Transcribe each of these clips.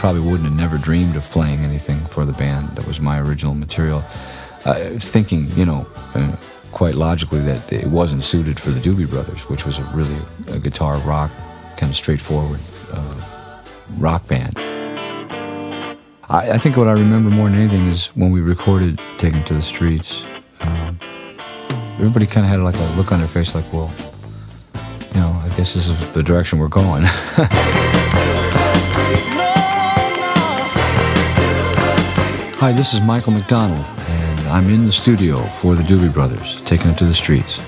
probably wouldn't have never dreamed of playing anything for the band. That was my original material. I was thinking, quite logically that it wasn't suited for the Doobie Brothers, which was a guitar rock, kind of straightforward rock band. I think what I remember more than anything is when we recorded Taken to the Streets, everybody kind of had like a look on their face like, well, I guess this is the direction we're going. Hi, this is Michael McDonald, and I'm in the studio for the Doobie Brothers, Taking It to the Streets.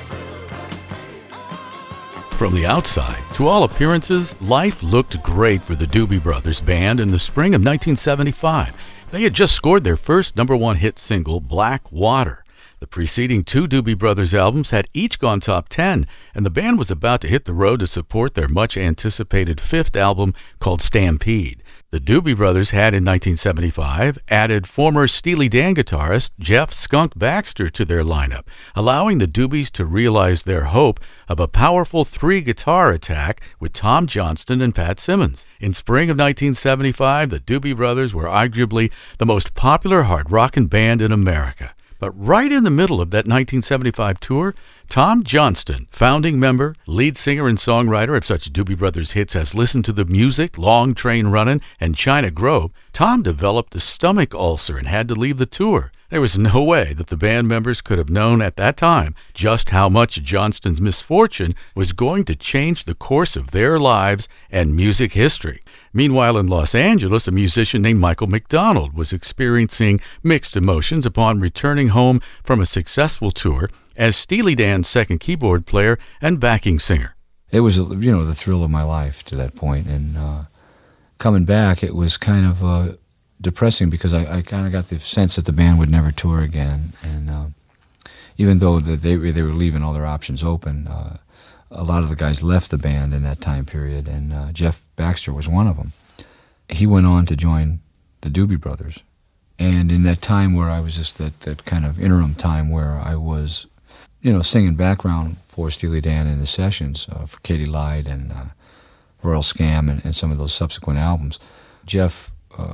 From the outside, to all appearances, life looked great for the Doobie Brothers band in the spring of 1975. They had just scored their first #1 hit single, Black Water. The preceding 2 Doobie Brothers albums had each gone top 10, and the band was about to hit the road to support their much-anticipated 5th album called Stampede. The Doobie Brothers had, in 1975, added former Steely Dan guitarist Jeff "Skunk" Baxter to their lineup, allowing the Doobies to realize their hope of a powerful 3-guitar attack with Tom Johnston and Pat Simmons. In spring of 1975, the Doobie Brothers were arguably the most popular hard rockin' band in America. But right in the middle of that 1975 tour, Tom Johnston, founding member, lead singer and songwriter of such Doobie Brothers hits as Listen to the Music, Long Train Runnin', and China Grove, Tom developed a stomach ulcer and had to leave the tour. There was no way that the band members could have known at that time just how much Johnston's misfortune was going to change the course of their lives and music history. Meanwhile, in Los Angeles, a musician named Michael McDonald was experiencing mixed emotions upon returning home from a successful tour as Steely Dan's second keyboard player and backing singer. It was, the thrill of my life to that point, and coming back, it was kind of depressing because I kind of got the sense that the band would never tour again, and even though they were leaving all their options open, a lot of the guys left the band in that time period, and Jeff Baxter was one of them. He went on to join the Doobie Brothers, and in that time where I was just that kind of interim time where I was, singing background for Steely Dan in the sessions for Katy Lied and Royal Scam and some of those subsequent albums, Jeff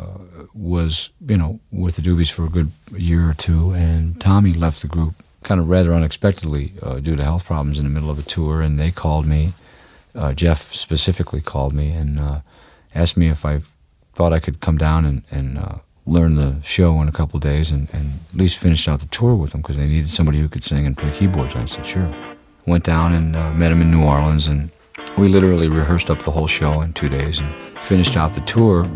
was, with the Doobies for a good year or two, and Tommy left the group kind of rather unexpectedly due to health problems in the middle of a tour, and they called me. Jeff specifically called me and asked me if I thought I could come down and learn the show in a couple of days and at least finish out the tour with them because they needed somebody who could sing and play keyboards. And I said, sure. Went down and met him in New Orleans, and we literally rehearsed up the whole show in 2 days and finished out the tour.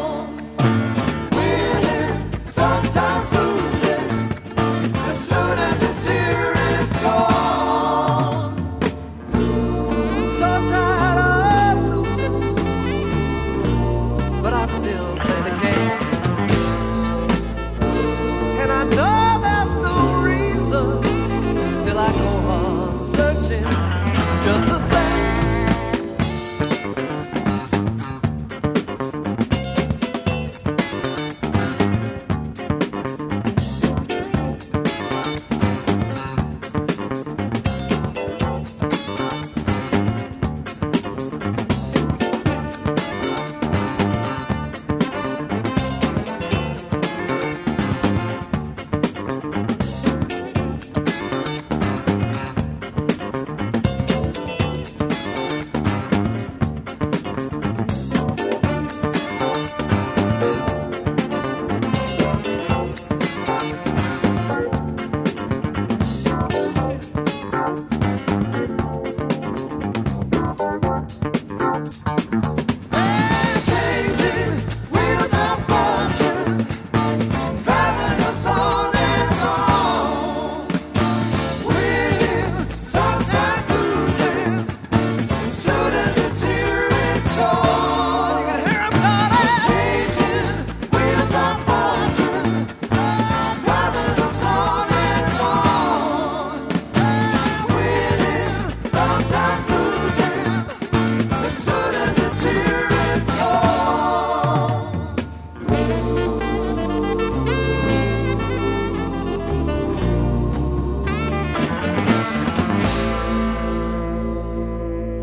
Sometimes losing as soon as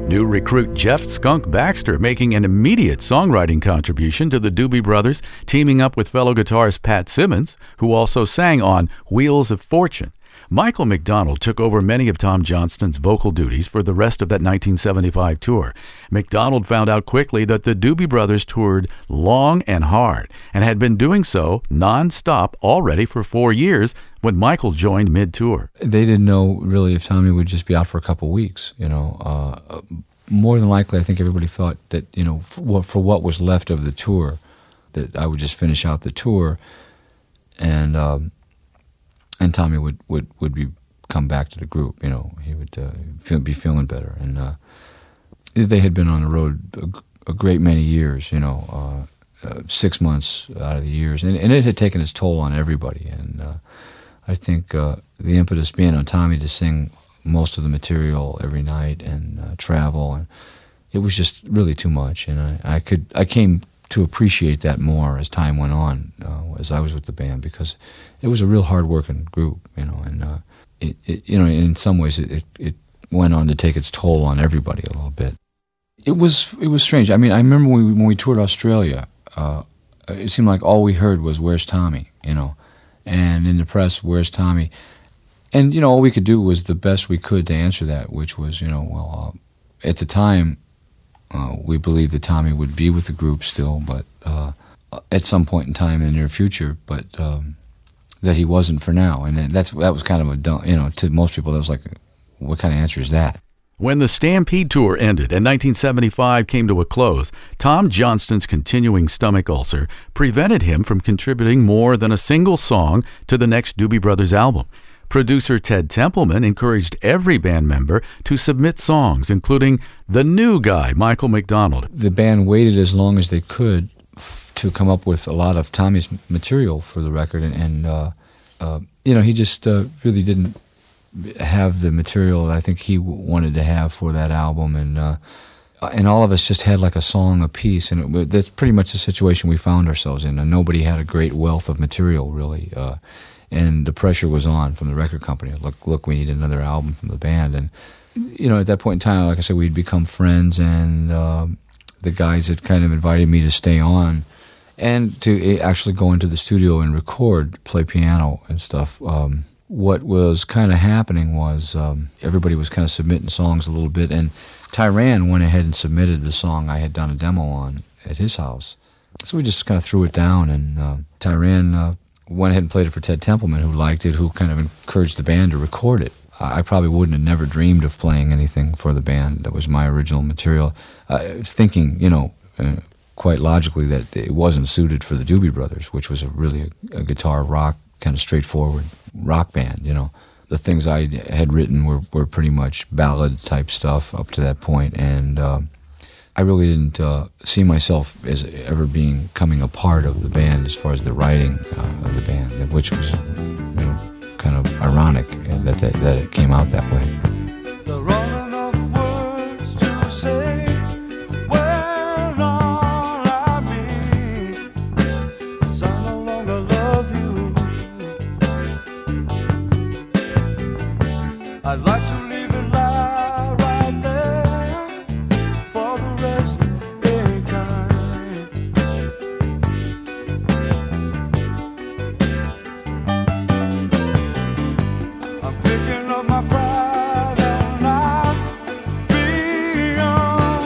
New recruit Jeff "Skunk" Baxter making an immediate songwriting contribution to the Doobie Brothers, teaming up with fellow guitarist Pat Simmons, who also sang on Wheels of Fortune. Michael McDonald took over many of Tom Johnston's vocal duties for the rest of that 1975 tour. McDonald found out quickly that the Doobie Brothers toured long and hard and had been doing so non-stop already for 4 years when Michael joined mid-tour. They didn't know really if Tommy would just be out for a couple weeks, More than likely, I think everybody thought that, for what was left of the tour, that I would just finish out the tour and Tommy would come back to the group. He would be feeling better. And they had been on the road a great many years. 6 months out of the years, and it had taken its toll on everybody. And I think the impetus being on Tommy to sing most of the material every night and travel, and it was just really too much. And I came to appreciate that more as time went on, as I was with the band, because it was a real hard-working group, and in some ways it went on to take its toll on everybody a little bit. It was strange. I mean, I remember when we toured Australia, it seemed like all we heard was "Where's Tommy?" And in the press, "Where's Tommy?" And all we could do was the best we could to answer that, which was, at the time, we believed that Tommy would be with the group still, but at some point in time in the near future, but that he wasn't for now. And that was kind of a dumb, to most people, that was like, what kind of answer is that? When the Stampede tour ended and 1975 came to a close, Tom Johnston's continuing stomach ulcer prevented him from contributing more than a single song to the next Doobie Brothers album. Producer Ted Templeman encouraged every band member to submit songs, including the new guy, Michael McDonald. The band waited as long as they could to come up with a lot of Tommy's material for the record, and he just really didn't have the material that I think he wanted to have for that album, and all of us just had like a song apiece, and that's pretty much the situation we found ourselves in. And nobody had a great wealth of material, really. And the pressure was on from the record company. Look, we need another album from the band. And, at that point in time, like I said, we'd become friends, and the guys had kind of invited me to stay on and to actually go into the studio and record, play piano and stuff. What was kind of happening was everybody was kind of submitting songs a little bit, and Tyran went ahead and submitted the song I had done a demo on at his house. So we just kind of threw it down, and Tyran went ahead and played it for Ted Templeman, who liked it, who kind of encouraged the band to record it. I probably wouldn't have never dreamed of playing anything for the band that was my original material, thinking, quite logically that it wasn't suited for the Doobie Brothers, which was really a guitar rock, kind of straightforward rock band. The things I had written were pretty much ballad-type stuff up to that point, and I really didn't see myself as ever coming a part of the band as far as the writing of the band, which was kind of ironic that it came out that way. There aren't enough words to say when all I mean is I no longer love you. I'd like to leave it lie right there for the rest of mankind. I'm picking up my pride and I'm beyond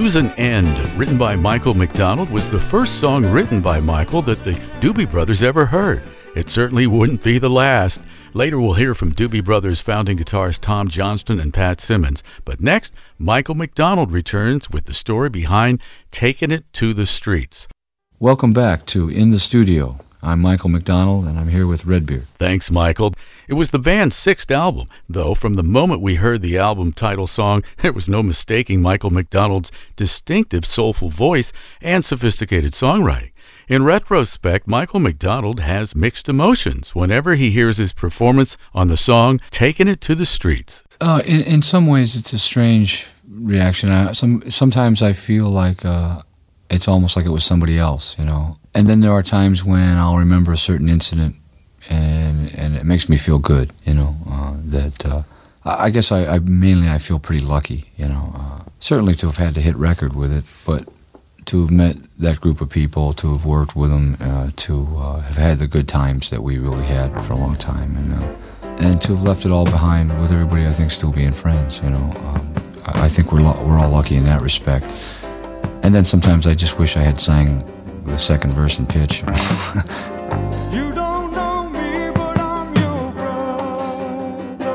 Lose an End, written by Michael McDonald, was the first song written by Michael that the Doobie Brothers ever heard. It certainly wouldn't be the last. Later we'll hear from Doobie Brothers founding guitarist Tom Johnston and Pat Simmons. But next, Michael McDonald returns with the story behind Taking It to the Streets. Welcome back to In the Studio. I'm Michael McDonald, and I'm here with Redbeard. Thanks, Michael. It was the band's sixth album, though from the moment we heard the album title song, there was no mistaking Michael McDonald's distinctive soulful voice and sophisticated songwriting. In retrospect, Michael McDonald has mixed emotions whenever he hears his performance on the song Taking It to the Streets. In some ways, it's a strange reaction. Sometimes I feel like it's almost like it was somebody else, you know. And then there are times when I'll remember a certain incident, and it makes me feel good, you know. I guess I mainly feel pretty lucky, you know. Certainly to have had to hit record with it, but to have met that group of people, to have worked with them, to have had the good times that we really had for a long time, and to have left it all behind with everybody, I think, still being friends, you know. I think we're all lucky in that respect. And then sometimes I just wish I had sang the second verse in pitch. You don't know me, but I'm your brother.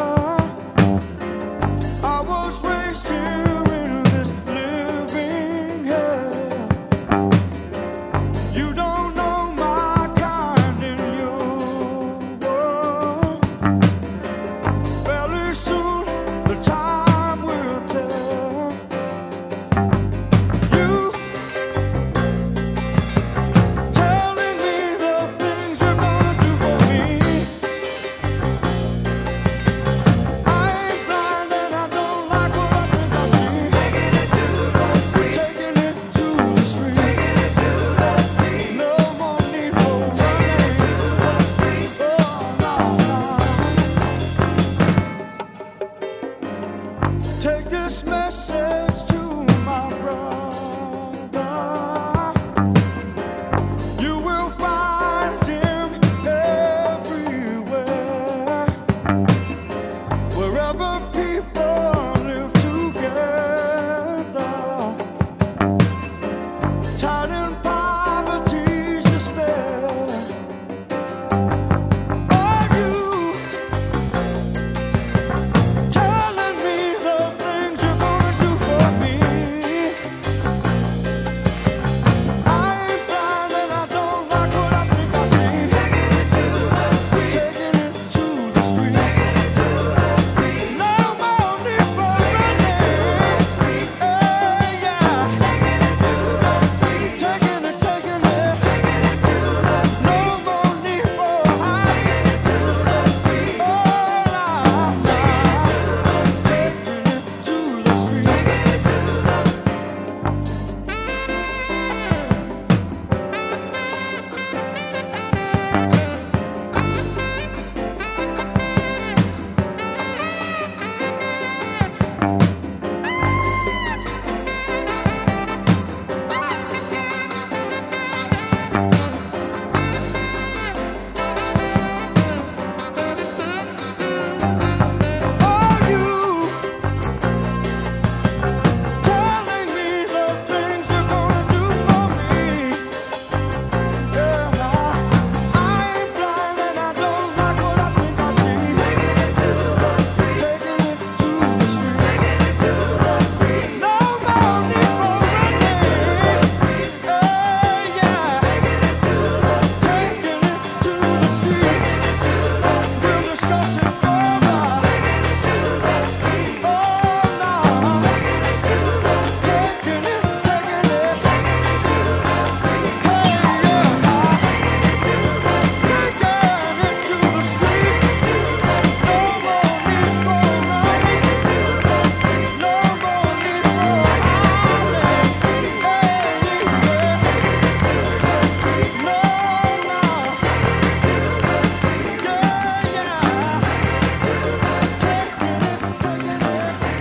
I was raised here in this living hell. You don't know my kind in your world. Fairly soon the time will tell. You telling me the things you're gonna do for me. I ain't blind and I don't like what I think I see. Taking it to the street. Taking it to the street. Taking it to the street. No more need for running. Taking it to the street. Oh, no. Take this message to my brother. You will find him everywhere. Wherever people live together, tied in poverty's despair. Are you telling me the things you're gonna do for me? I ain't blind and I don't like what I think I see. Taking it to the street. Taking it to the street. Taking it to the street. No more need for running. Hey, yeah. Taking it to the street. Taking it. Taking it to the street. No more need for hiding. Taking it to the street. Oh, no. Taking it to the street. Taking it to the Are you telling me the things you're gonna do for me? Yeah, I ain't blind and I don't like what I think I see. Taking it to the street. Taking it to the street. Taking it to the street. No more need for running. Hey, yeah. Taking it to the street. Taking it to the street. Taking it to the street. We'll discuss it further. Taking it to the street. Oh, no. Taking it to the street. Taking it. Taking it. Taking it to the street. Hey, yeah. Taking it to the street. Taking it to the street. No more need for running. Taking it to the street. No more need for hiding. Hey, yeah. Taking it to the street. No, no. Taking it to the street. Yeah, yeah. Taking it. Taking it.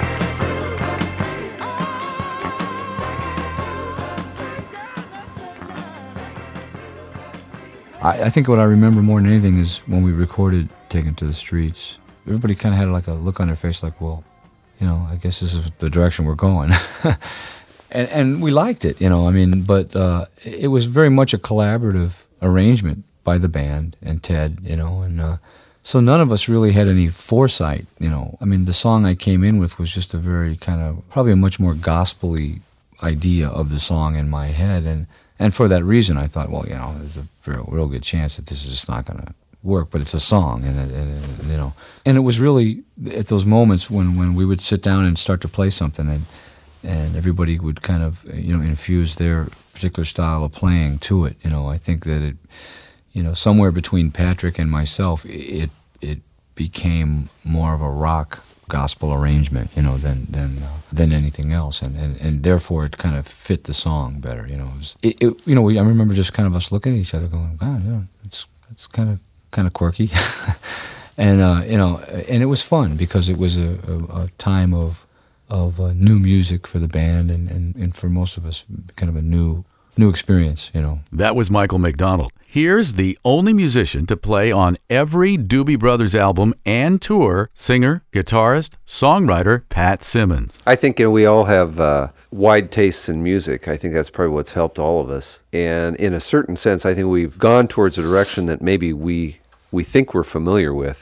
I think what I remember more than anything is when we recorded Taken to the Streets. Everybody kind of had like a look on their face like, well, you know, I guess this is the direction we're going. and we liked it, I mean, but it was very much a collaborative arrangement by the band and Ted, and so none of us really had any foresight, I mean, the song I came in with was just a very kind of, probably a much more gospel-y idea of the song in my head, and for that reason I thought, well, there's a real good chance that this is just not going to work, but it's a song, and it was really at those moments when we would sit down and start to play something, and everybody would kind of infuse their particular style of playing to it. I think that it, somewhere between Patrick and myself, it became more of a rock gospel arrangement, than anything else, and therefore it kind of fit the song better. I remember just kind of us looking at each other, going, "God, it's kind of quirky," and and it was fun because it was a time of new music for the band, and for most of us, kind of a new experience. That was Michael McDonald. Here's the only musician to play on every Doobie Brothers album and tour, singer, guitarist, songwriter Pat Simmons. I think we all have wide tastes in music. I think that's probably what's helped all of us. And in a certain sense, I think we've gone towards a direction that maybe we think we're familiar with.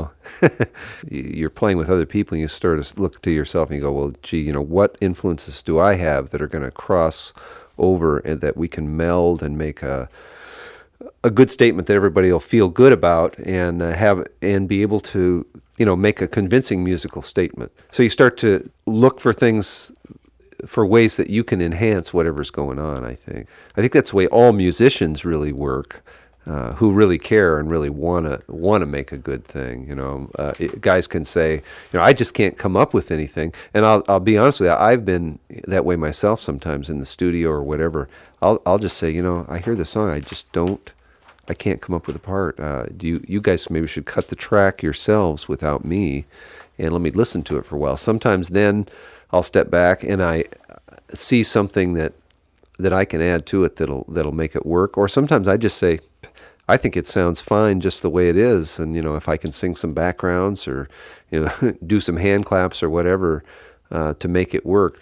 You're playing with other people and you start to look to yourself and you go, well, gee, what influences do I have that are going to cross over and that we can meld and make a good statement that everybody will feel good about and be able to make a convincing musical statement. So you start to look for things, for ways that you can enhance whatever's going on. I think that's the way all musicians really work, who really care and really want to make a good thing. Guys can say, I just can't come up with anything. And I'll be honest with you, I've been that way myself sometimes in the studio or whatever. I'll just say, I hear the song, I can't come up with a part. You guys maybe should cut the track yourselves without me, and let me listen to it for a while. Sometimes then I'll step back and I see something that I can add to it that'll make it work. Or sometimes I just say, I think it sounds fine just the way it is, and if I can sing some backgrounds or do some hand claps or whatever to make it work,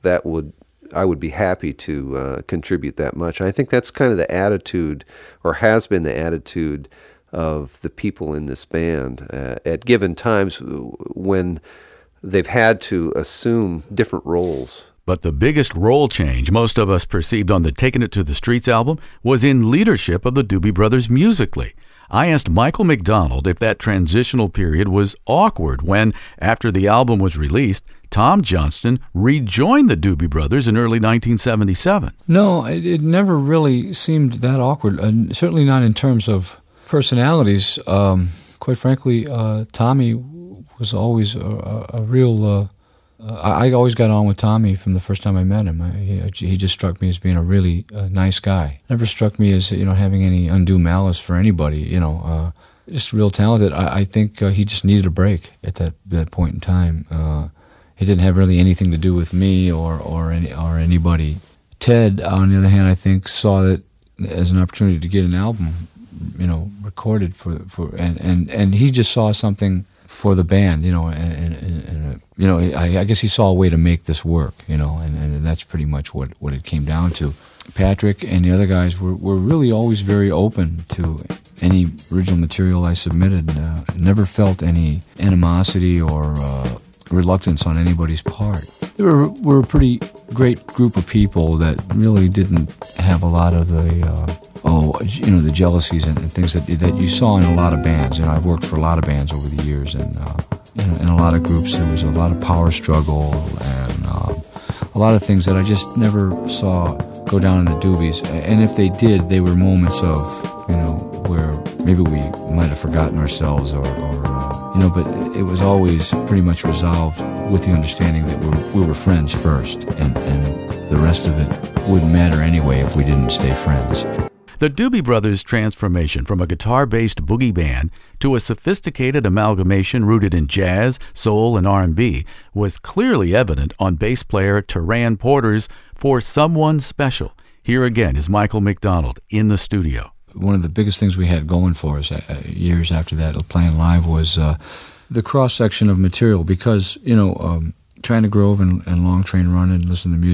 I would be happy to contribute that much. And I think that's kind of the attitude, or has been the attitude, of the people in this band at given times when they've had to assume different roles. But the biggest role change most of us perceived on the Taking It to the Streets album was in leadership of the Doobie Brothers musically. I asked Michael McDonald if that transitional period was awkward when, after the album was released, Tom Johnston rejoined the Doobie Brothers in early 1977. No, it never really seemed that awkward, certainly not in terms of personalities. Quite frankly, Tommy was always a real... I always got on with Tommy from the first time I met him. He just struck me as being a really nice guy. Never struck me as having any undue malice for anybody. Just real talented. I think he just needed a break at that point in time. It didn't have really anything to do with me or anybody. Ted, on the other hand, I think saw it as an opportunity to get an album, recorded and he just saw something for the band, I guess he saw a way to make this work, and that's pretty much what it came down to. Patrick and the other guys were really always very open to any original material I submitted. Never felt any animosity or reluctance on anybody's part. They were a pretty great group of people that really didn't have a lot of the jealousies and things that you saw in a lot of bands. I've worked for a lot of bands over the years, and in a lot of groups there was a lot of power struggle and a lot of things that I just never saw go down in the Doobies. And if they did, they were moments of where maybe we might have forgotten ourselves but it was always pretty much resolved with the understanding that we were friends first, and the rest of it wouldn't matter anyway if we didn't stay friends. The Doobie Brothers' transformation from a guitar-based boogie band to a sophisticated amalgamation rooted in jazz, soul, and R&B was clearly evident on bass player Taran Porter's For Someone Special. Here again is Michael McDonald in the studio. One of the biggest things we had going for us years after that, playing live, was the cross-section of material, because, China Grove and Long Train Run and listen to music,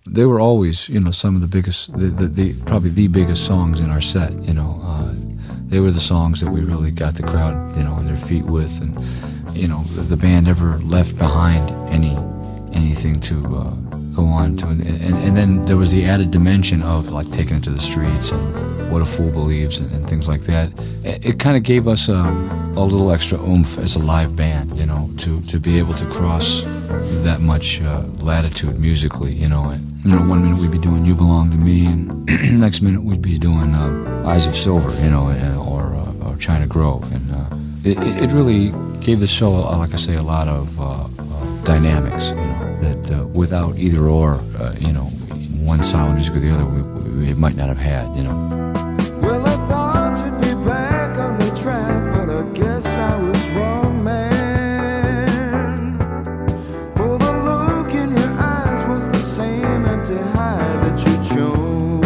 they were always, some of the biggest, probably the biggest songs in our set. They were the songs that we really got the crowd, on their feet with, and the band never left behind anything to go on to, and then there was the added dimension of like taking it to the streets and What a Fool Believes and things like that. It kind of gave us a little extra oomph as a live band, to be able to cross that much latitude musically, And, 1 minute we'd be doing You Belong to Me, and next minute we'd be doing Eyes of Silver, or China Grove, and it really gave the show, like I say, a lot of dynamics, that without either or, one style of music or the other, we might not have had, Well, I thought you'd be back on the track, but I guess I was wrong, man. For the look in your eyes was the same empty high that you'd shown.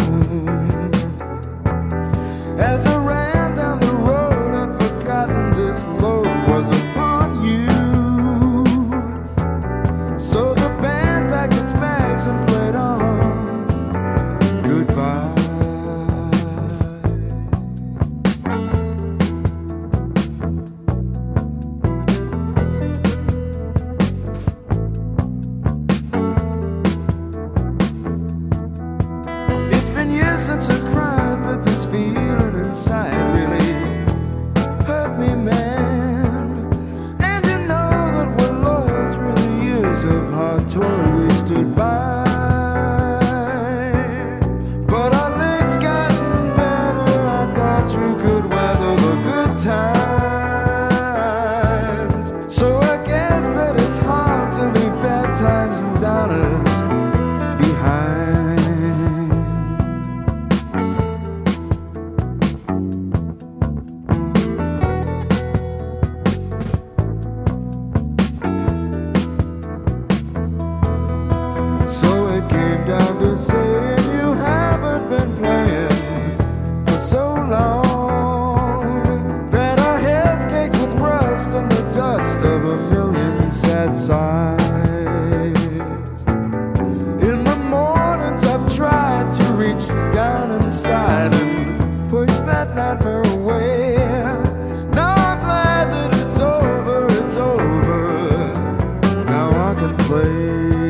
As I ran down the road, I'd forgotten this load was upon you. So the band packed its bags and played on goodbye. It's been years since I cried, but this feeling inside really hurt me, man. And you know that we're loyal through the years of hard toil we stood by. But our legs gotten better, I thought you could weather the good times. So I guess that it's hard to leave bad times and downers behind. So it came down to saying you haven't been playing for so long that our heads caked with rust and the dust of a million sad sighs. In the mornings I've tried to reach down inside and push that nightmare away. Now I'm glad that it's over, it's over. Now I can play.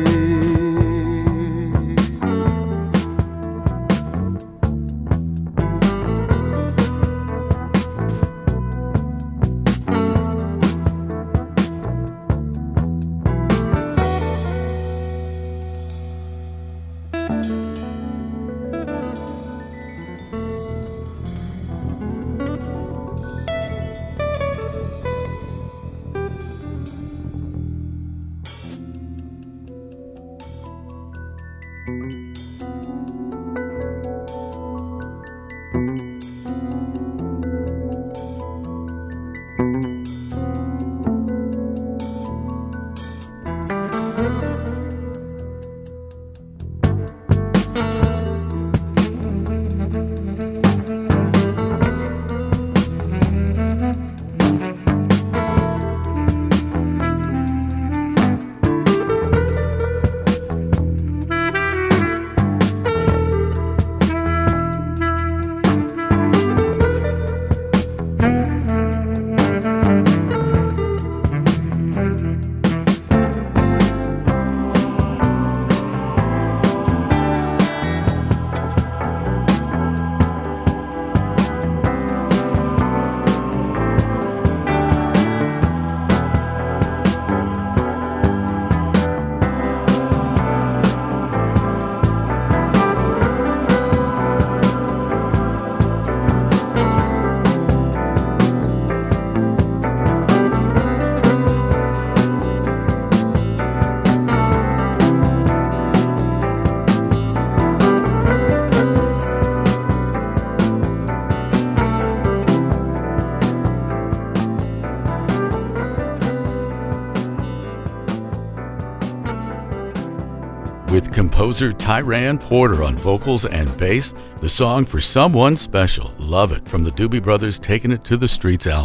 With composer Tyran Porter on vocals and bass, the song For Someone Special, Love It, from the Doobie Brothers' Taking It to the Streets album.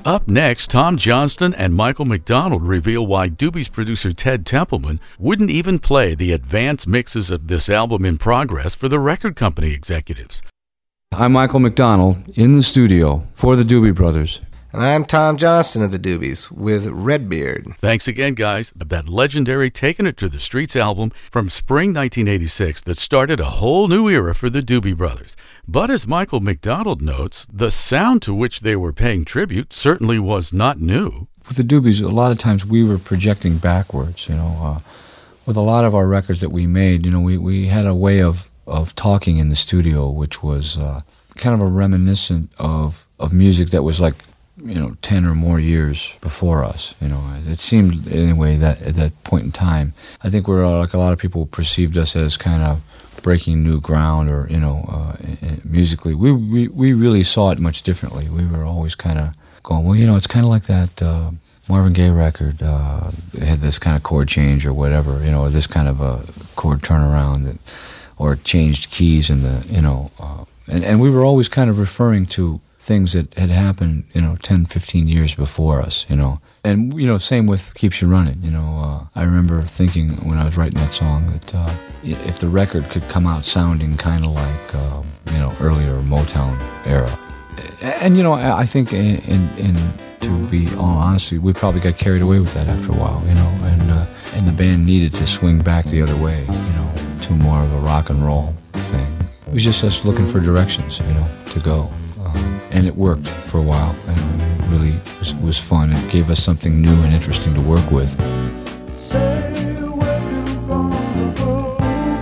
Up next, Tom Johnston and Michael McDonald reveal why Doobie's producer Ted Templeman wouldn't even play the advanced mixes of this album in progress for the record company executives. I'm Michael McDonald in the studio for the Doobie Brothers. And I'm Tom Johnston of the Doobies with Redbeard. Thanks again, guys. That legendary Taking It to the Streets album from spring 1986 that started a whole new era for the Doobie Brothers. But as Michael McDonald notes, the sound to which they were paying tribute certainly was not new. With the Doobies, a lot of times we were projecting backwards, with a lot of our records that we made, we had a way of talking in the studio, which was kind of a reminiscent of music that was like, 10 or more years before us. It seemed anyway that at that point in time, I think we're like a lot of people perceived us as kind of breaking new ground, or musically, we really saw it much differently. We were always kind of going, well, it's kind of like that Marvin Gaye record. It had this kind of chord change or whatever, or this kind of a chord turnaround, or changed keys in the, and we were always kind of referring to things that had happened, 10, 15 years before us, And, same with Keeps You Running, I remember thinking when I was writing that song that if the record could come out sounding kind of like, earlier Motown era. And, I think to be all honestly, we probably got carried away with that after a while, and the band needed to swing back the other way, to more of a rock and roll thing. It was just us looking for directions, to go. And it worked for a while, and it really was fun. It gave us something new and interesting to work with. Say where you gonna go,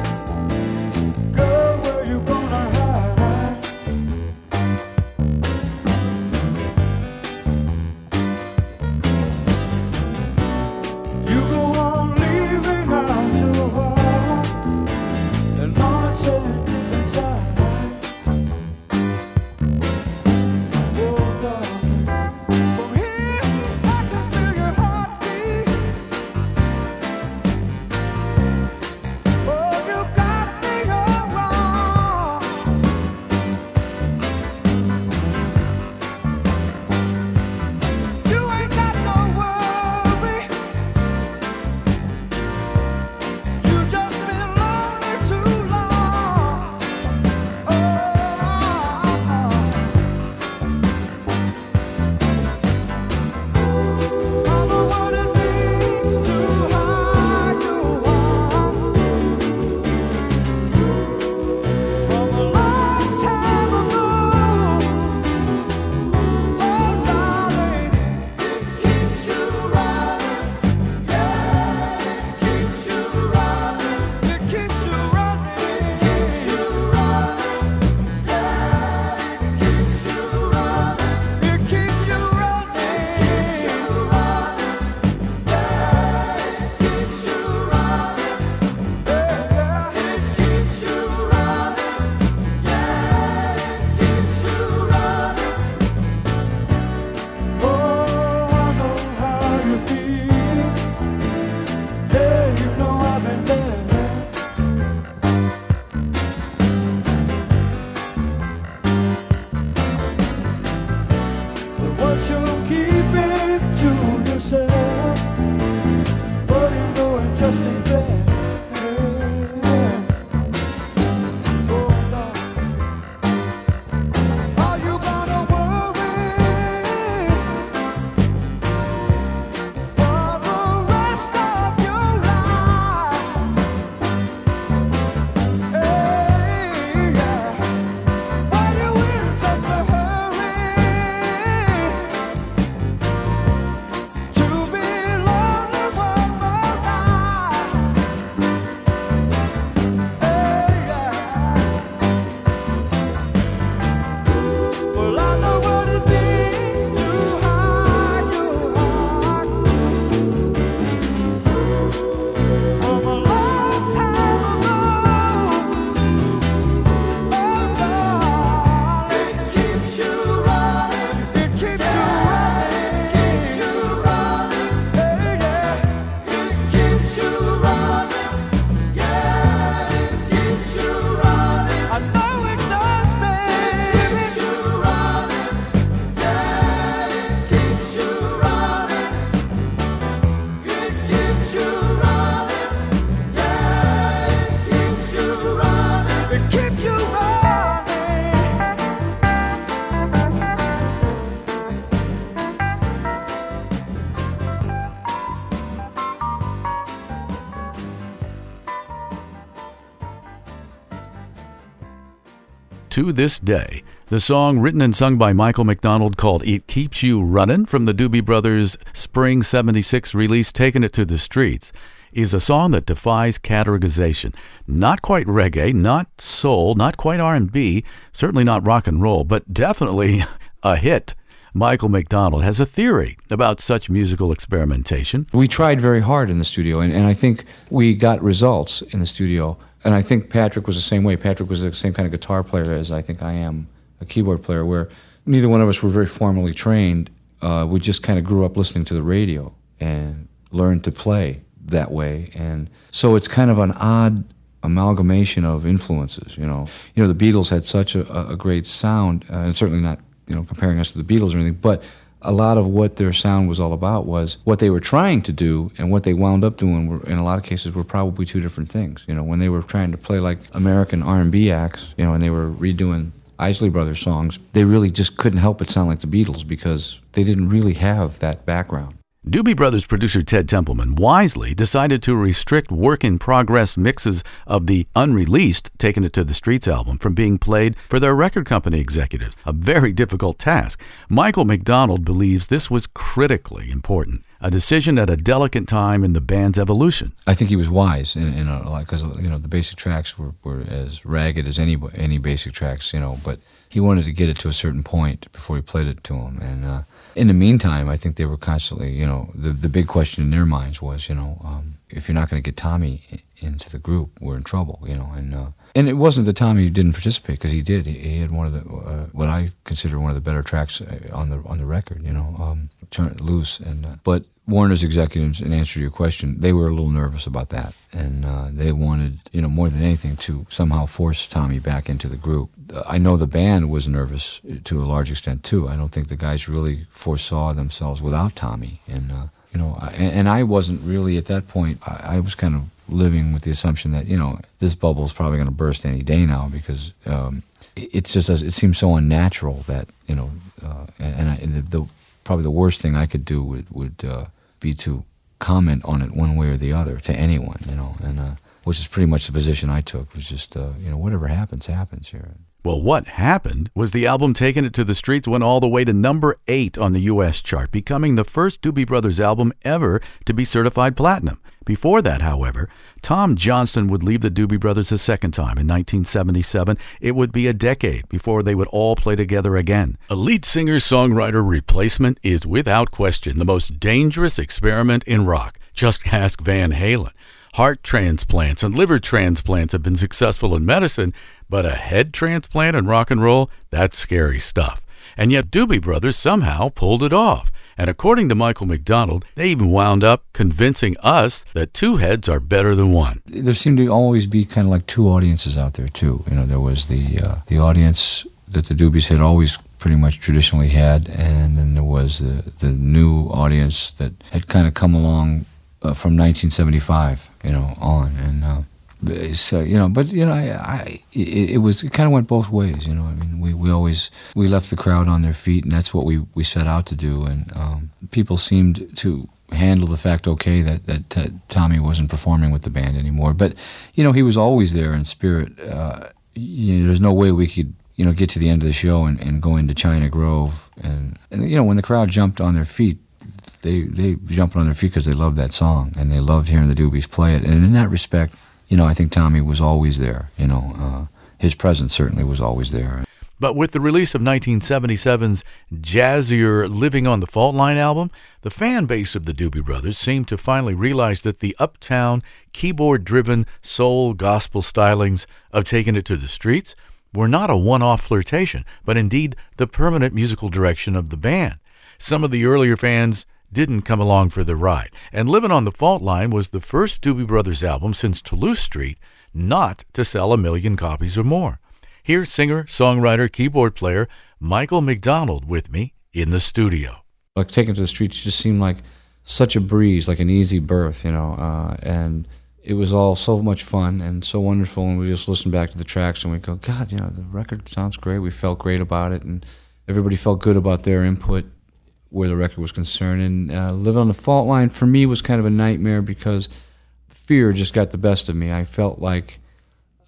girl, where you gonna hide? You go on leaving out your heart, and mama said deep inside. Oh, darling, from here I can feel your heartbeat. to this day. The song, written and sung by Michael McDonald, called It Keeps You Runnin' from the Doobie Brothers' Spring 76 release, Taking It to the Streets, is a song that defies categorization. Not quite reggae, not soul, not quite R&B, certainly not rock and roll, but definitely a hit. Michael McDonald has a theory about such musical experimentation. We tried very hard in the studio, and I think we got results in the studio. And I think Patrick was the same way. Patrick was the same kind of guitar player as I think I am, a keyboard player, where neither one of us were very formally trained. We just kind of grew up listening to the radio and learned to play that way. And so it's kind of an odd amalgamation of influences, you know. You know, the Beatles had such a great sound, and certainly not, you know, comparing us to the Beatles or anything, but a lot of what their sound was all about was what they were trying to do, and what they wound up doing were, in a lot of cases, were probably two different things. You know, when they were trying to play like American R&B acts, you know, and they were redoing Isley Brothers songs, they really just couldn't help but sound like the Beatles because they didn't really have that background. Doobie Brothers producer Ted Templeman wisely decided to restrict work-in-progress mixes of the unreleased Taking It to the Streets album from being played for their record company executives, a very difficult task. Michael McDonald believes this was critically important, a decision at a delicate time in the band's evolution. I think he was wise in a lot, because, you know, the basic tracks were as ragged as any basic tracks, you know, but he wanted to get it to a certain point before he played it to him. And in the meantime, I think they were constantly, you know, the big question in their minds was, you know, if you're not going to get Tommy into the group, we're in trouble, you know. And it wasn't that Tommy didn't participate, because he did. He had one of the what I consider one of the better tracks on the record, you know, Turn It Loose. But Warner's executives, in answer to your question, they were a little nervous about that, and they wanted, you know, more than anything, to somehow force Tommy back into the group. I know the band was nervous to a large extent too. I don't think the guys really foresaw themselves without Tommy, and you know, and I wasn't really at that point. I was kind of living with the assumption that, you know, this bubble is probably going to burst any day now, because it just does. It seems so unnatural that, you know, and the probably the worst thing I could do would be to comment on it one way or the other to anyone, you know, and which is pretty much the position I took. Was just you know, whatever happens, happens here. Well, what happened was the album Taking It to the Streets went all the way to number 8 on the U.S. chart, becoming the first Doobie Brothers album ever to be certified platinum. Before that, however, Tom Johnston would leave the Doobie Brothers a second time in 1977. It would be a decade before they would all play together again. A lead singer-songwriter replacement is without question the most dangerous experiment in rock. Just ask Van Halen. Heart transplants and liver transplants have been successful in medicine, but a head transplant in rock and roll, that's scary stuff. And yet Doobie Brothers somehow pulled it off. And according to Michael McDonald, they even wound up convincing us that two heads are better than one. There seemed to always be kind of like two audiences out there too. You know, there was the audience that the Doobies had always pretty much traditionally had, and then there was the new audience that had kind of come along from 1975, you know, on, and so, you know, but you know, it kind of went both ways, you know. I mean, we left the crowd on their feet, and that's what we set out to do, and people seemed to handle the fact okay that Tommy wasn't performing with the band anymore, but you know, he was always there in spirit. You know, there's no way we could, you know, get to the end of the show and go into China Grove, and you know, when the crowd jumped on their feet, they jumped on their feet because they loved that song, and they loved hearing the Doobies play it. And in that respect, you know, I think Tommy was always there. You know, his presence certainly was always there. But with the release of 1977's jazzier Living on the Fault Line album, the fan base of the Doobie Brothers seemed to finally realize that the uptown, keyboard-driven soul gospel stylings of Taking It to the Streets were not a one-off flirtation, but indeed the permanent musical direction of the band. Some of the earlier fans didn't come along for the ride, and Living on the Fault Line was the first Doobie Brothers album since Toulouse Street not to sell 1 million copies or more. Here's singer, songwriter, keyboard player Michael McDonald with me in the studio. Like, Taking It to the Streets just seemed like such a breeze, like an easy birth, you know, and it was all so much fun and so wonderful, and we just listened back to the tracks and we go, God, you know, the record sounds great. We felt great about it, and everybody felt good about their input where the record was concerned. And Living on the Fault Line for me was kind of a nightmare because fear just got the best of me. I felt like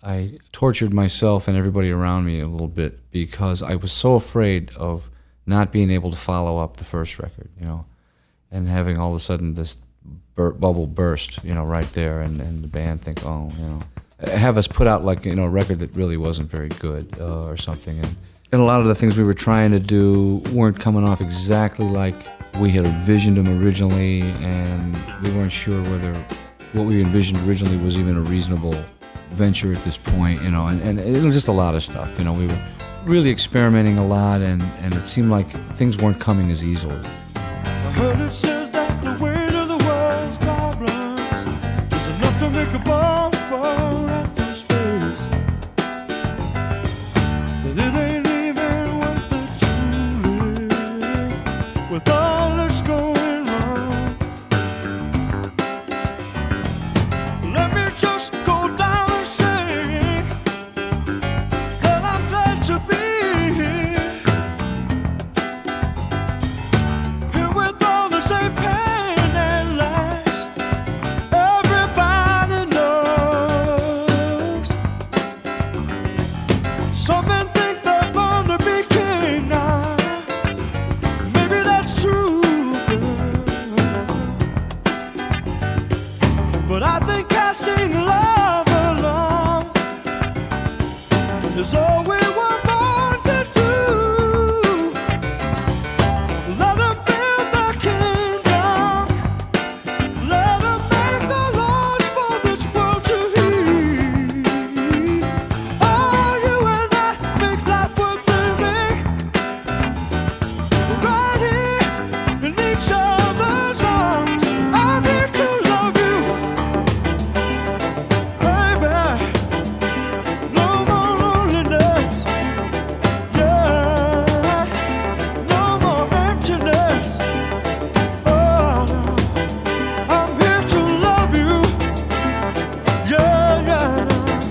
I tortured myself and everybody around me a little bit because I was so afraid of not being able to follow up the first record, and having all of a sudden this bubble burst, right there, and the band think, have us put out like, a record that really wasn't very good or something. And a lot of the things we were trying to do weren't coming off exactly like we had envisioned them originally, and we weren't sure whether what we envisioned originally was even a reasonable venture at this point, and it was just a lot of stuff. We were really experimenting a lot, and it seemed like things weren't coming as easily. I heard it said that the weight of the world's problems is enough to make a bomb fall out through space. That it ain't even worth it to live with all that's going wrong. Let me just go down and say that I'm glad to be here. Here with all the same pain and lies everybody knows. Some men think they're born to be king now. Maybe that's true, but I think I sing love along is all we were born to do. Let 'em build their kingdom. Let 'em make the laws for this world to heed. Oh, you and I make life worth living right here in each other's arms. I'm here to love you, baby. No more loneliness, yeah. No more emptiness. Oh, no. I'm here to love you, yeah, yeah.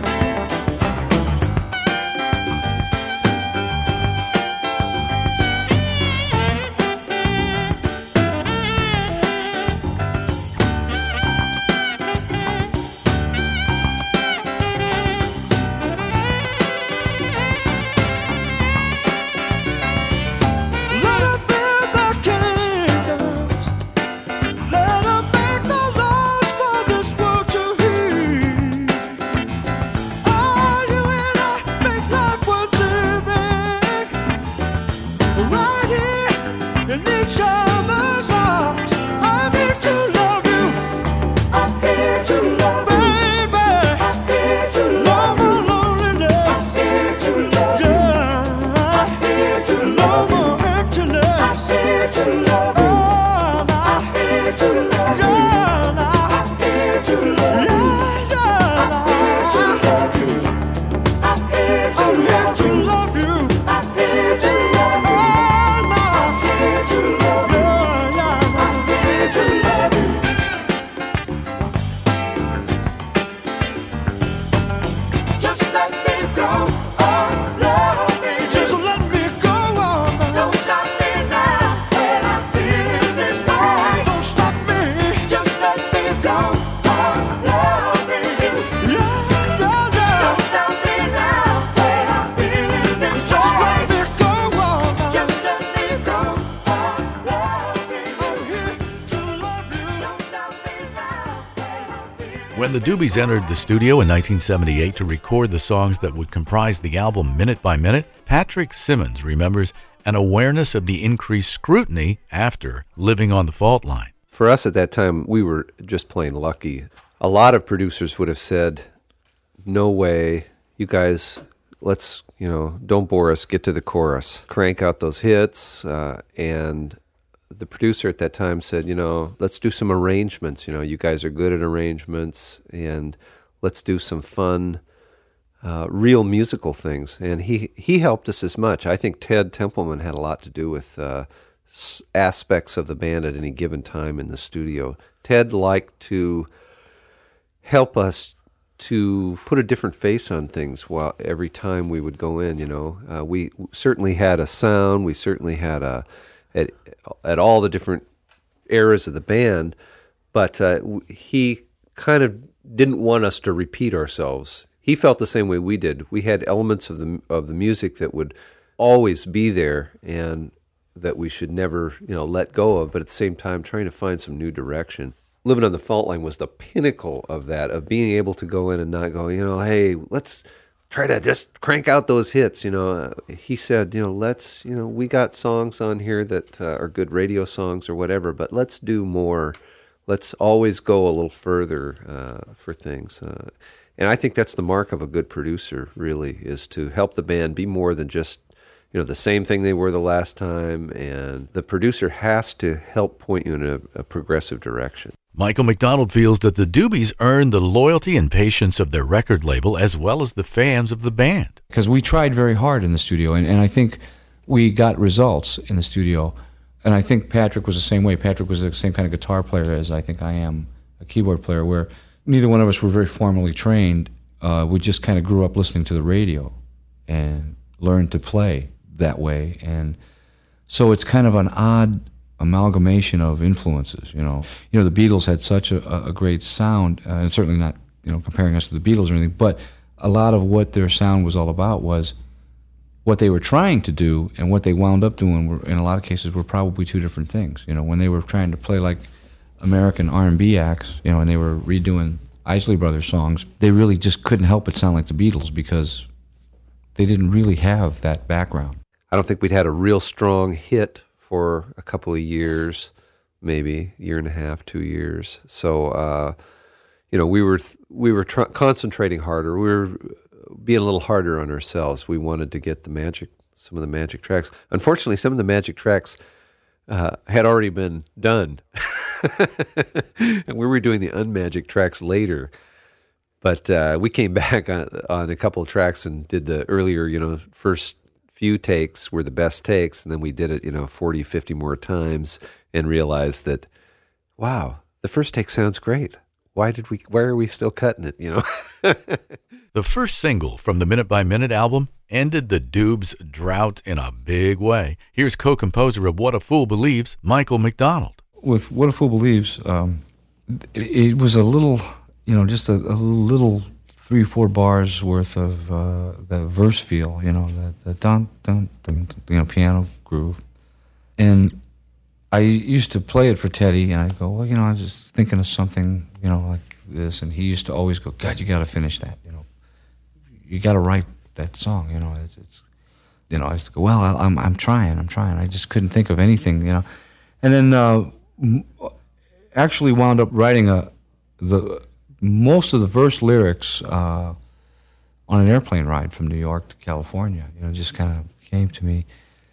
Let 'em build their kingdoms. Let 'em make the laws for this world to heed. Oh, you and I make life worth living right here in each other's arms. I'm here to love you. I'm here to love you, baby. I'm here to love you. No more loneliness. I'm here to love you. Yeah. I'm here to love you. No more emptiness. I'm here to love you. Oh, no. I'm here to love you. Yeah, no. I'm here to love you. Yeah, I'm here to love you. I'm here to love you. I'm here to love you. Oh, no. I'm here to love you. Yeah, yeah, I'm here to love you. Just let me go on, love me. Just let me go on. Don't stop me now when I'm feeling this way. Don't stop me. Just let me go on, love me. Yeah, yeah, yeah. Don't stop me now when I'm feeling this way. Just let me go on. Just let me go on, love me. I'm here to love you. Don't stop me now when I'm feeling. When the Doobies entered the studio in 1978 to record the songs that would comprise the album Minute by Minute, Patrick Simmons remembers an awareness of the increased scrutiny after Living on the Fault Line. For us at that time, we were just plain lucky. A lot of producers would have said, no way, you guys, let's, don't bore us, get to the chorus. Crank out those hits. And the producer at that time said, let's do some arrangements. You guys are good at arrangements, and let's do some fun, real musical things. And he helped us as much. I think Ted Templeman had a lot to do with aspects of the band at any given time in the studio. Ted liked to help us to put a different face on things while every time we would go in. We certainly had a sound. We certainly had at all the different eras of the band, but he kind of didn't want us to repeat ourselves. he felt the same way we did. We had elements of the music that would always be there and that we should never, let go of, but at the same time trying to find some new direction. Living on the Fault Line was the pinnacle of that, of being able to go in and not go, hey, let's try to just crank out those hits. He said, we got songs on here that are good radio songs or whatever, but let's do more. Let's always go a little further for things. And I think that's the mark of a good producer, really, is to help the band be more than just, the same thing they were the last time. And the producer has to help point you in a progressive direction. Michael McDonald feels that the Doobies earned the loyalty and patience of their record label as well as the fans of the band. Because we tried very hard in the studio, and I think we got results in the studio. And I think Patrick was the same way. Patrick was the same kind of guitar player as I think I am, a keyboard player, where neither one of us were very formally trained. We just kind of grew up listening to the radio and learned to play that way. And so it's kind of an odd amalgamation of influences, the Beatles had such a great sound, and certainly not, comparing us to the Beatles or anything, but a lot of what their sound was all about was what they were trying to do and what they wound up doing were, in a lot of cases, were probably two different things. When they were trying to play like American R&B acts, and they were redoing Isley Brothers songs, they really just couldn't help but sound like the Beatles because they didn't really have that background. I don't think we'd had a real strong hit for a couple of years, maybe year and a half, 2 years. So, we were concentrating harder. We were being a little harder on ourselves. We wanted to get some of the magic tracks. Unfortunately, some of the magic tracks had already been done, and we were doing the unmagic tracks later. But we came back on a couple of tracks and did the earlier, first few takes were the best takes, and then we did it, 40, 50 more times and realized that, wow, the first take sounds great. Why are we still cutting it, The first single from the Minute by Minute album ended the Doobs' drought in a big way. Here's co-composer of What a Fool Believes, Michael McDonald. With What a Fool Believes, it was a little, just a little 3-4 bars worth of the verse feel, the dun dun dun, piano groove. And I used to play it for Teddy, and I'd go, well, I was just thinking of something, like this, and he used to always go, God, you got to finish that, you got to write that song, it's I used to go, well, I'm trying, I just couldn't think of anything, and then actually wound up writing most of the verse lyrics on an airplane ride from New York to California, just kind of came to me.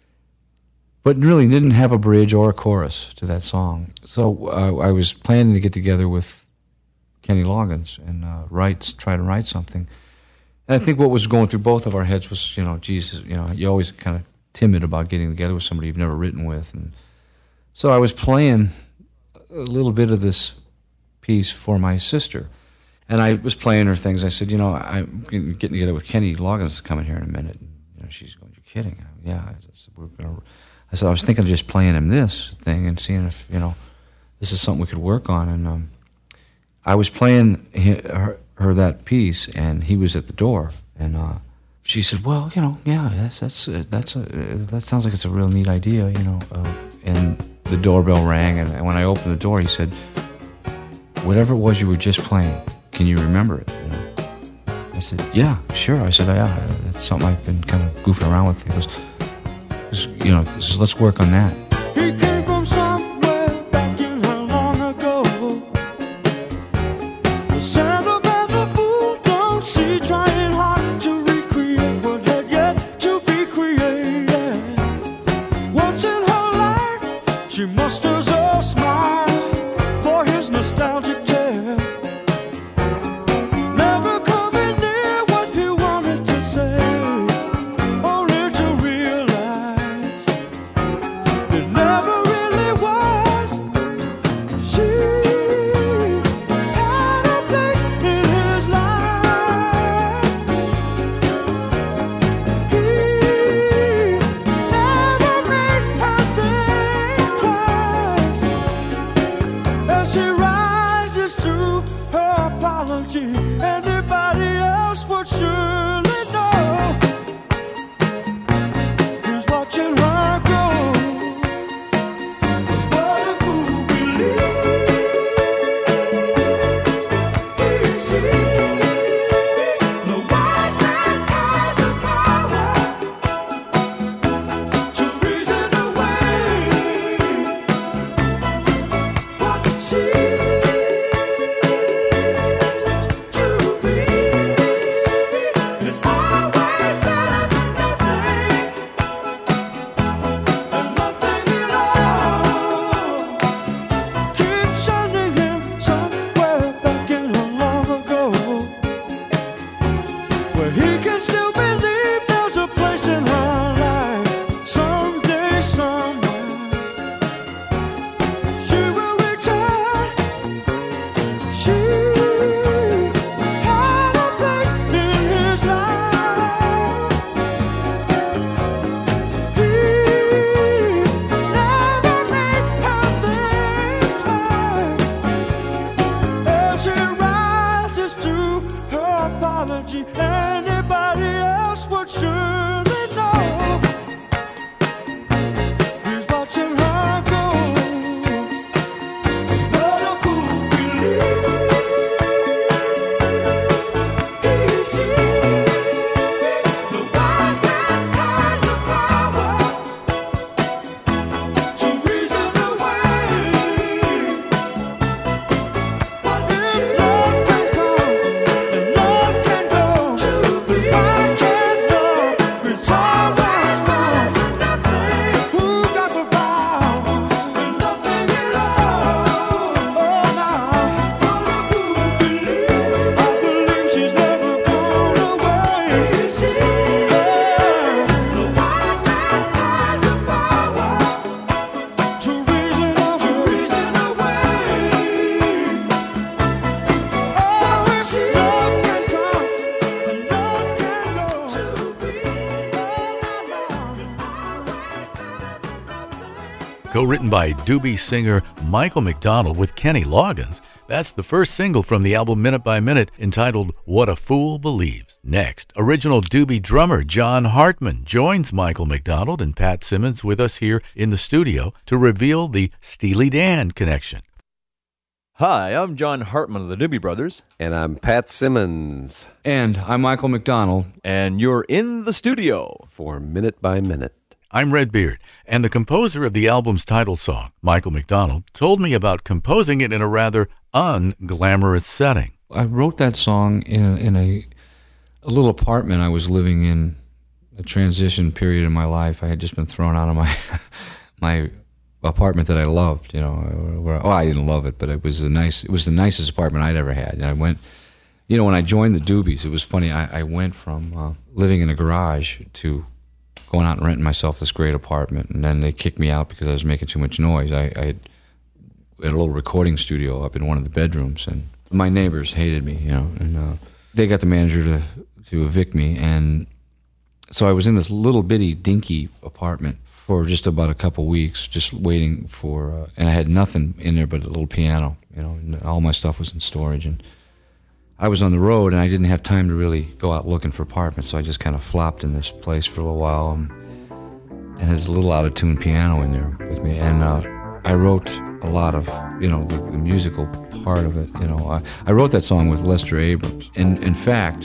But really didn't have a bridge or a chorus to that song. So I was planning to get together with Kenny Loggins and try to write something. And I think what was going through both of our heads was, Jesus, you're always kind of timid about getting together with somebody you've never written with. And so I was playing a little bit of this piece for my sister. And I was playing her things. I said, I'm getting together with Kenny Loggins is coming here in a minute. And she's going, you're kidding? Yeah. I said, I was thinking of just playing him this thing and seeing if, this is something we could work on. And I was playing her that piece, and he was at the door. And she said, well, yeah, that sounds like it's a real neat idea, and the doorbell rang, and when I opened the door, he said, whatever it was you were just playing, can you remember it? I said, yeah, sure. I said, yeah, it's something I've been kind of goofing around with. He goes, let's work on that. He came from somewhere back in how long ago. The sound of a fool don't see, trying hard to recreate what had yet to be created. Once in her life, she musters a smile for his nostalgic tale. Never coming near what he wanted to say, only to realize it never really was. She had a place in his life. He never made her think twice. As she rises to her apology, anybody else would apology. Anybody else would surely know. He's watching her go. But a fool believes he sees. The wise man has the power to reason away. But if love can come and love can go, I can't know. It's always mine. Who got the power and nothing at all? Oh, now, but a fool believes. I believe she's never gone away. The wise man has the power to reason away. Oh, if love can come and love can go, to be Co-written by Doobie singer Michael McDonald with Kenny Loggins. That's the first single from the album Minute by Minute, entitled What a Fool Believes. Next, original Doobie drummer John Hartman joins Michael McDonald and Pat Simmons with us here in the studio to reveal the Steely Dan connection. Hi, I'm John Hartman of the Doobie Brothers, And I'm Pat Simmons And I'm Michael McDonald. and you're in the studio. for Minute by Minute. I'm Red Beard, and the composer of the album's title song, Michael McDonald, told me about composing it in a rather unglamorous setting. I wrote that song in a little apartment I was living in, a transition period in my life. I had just been thrown out of my my apartment that I loved. I didn't love it, but it was the nicest apartment I'd ever had. And I went, when I joined the Doobies, it was funny. I went from living in a garage to going out and renting myself this great apartment, and then they kicked me out because I was making too much noise. I had a little recording studio up in one of the bedrooms, and my neighbors hated me, and they got the manager to evict me, and so I was in this little bitty dinky apartment for just about a couple weeks, just waiting for, and I had nothing in there but a little piano, and all my stuff was in storage, and I was on the road, and I didn't have time to really go out looking for apartments, so I just kind of flopped in this place for a little while, and there's a little out-of-tune piano in there with me, and I wrote a lot of, the musical part of it. I wrote that song with Lester Abrams, and in fact,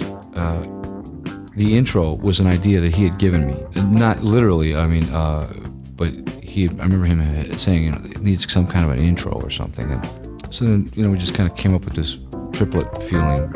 the intro was an idea that he had given me, not literally. But I remember him saying, it needs some kind of an intro or something, and so then, we just kind of came up with this triplet feeling.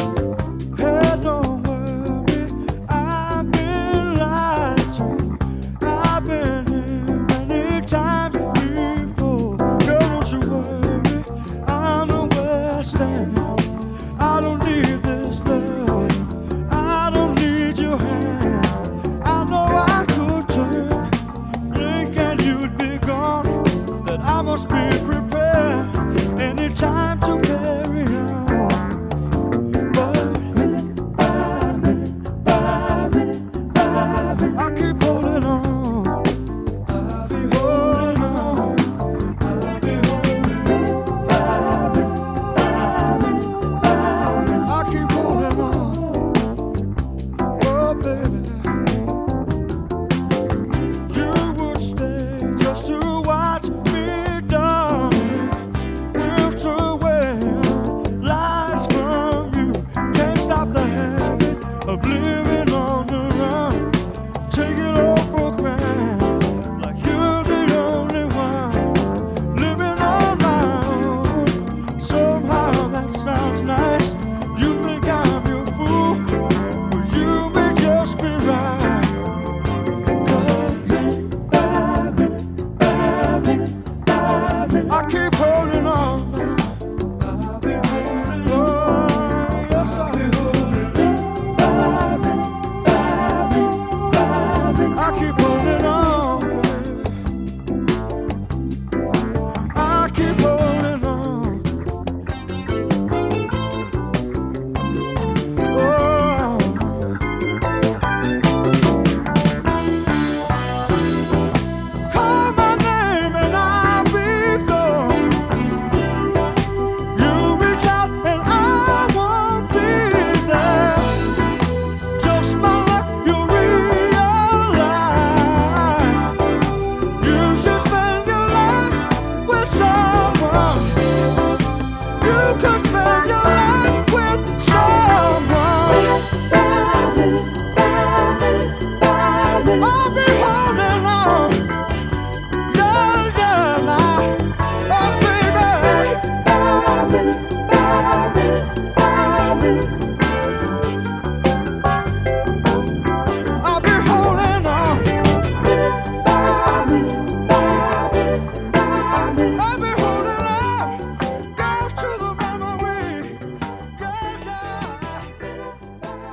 Hey, don't worry, I've been lied to. I've been here many times before. Girl, don't you worry, I'm the West End. I don't need this love, I don't need your hand. I know I could turn, blink and you'd be gone. That I must be prepared anytime to carry on. But minute by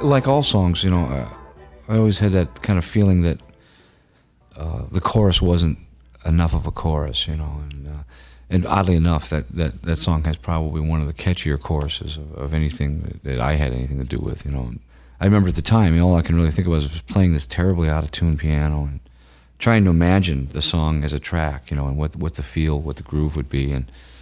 like all songs, you know, I always had that kind of feeling that the chorus wasn't enough of a chorus, you know, and oddly enough, that song has probably one of the catchier choruses of anything that I had anything to do with, you know. I remember at the time, all I can really think of was playing this terribly out-of-tune piano and trying to imagine the song as a track, you know, and what the feel, what the groove would be,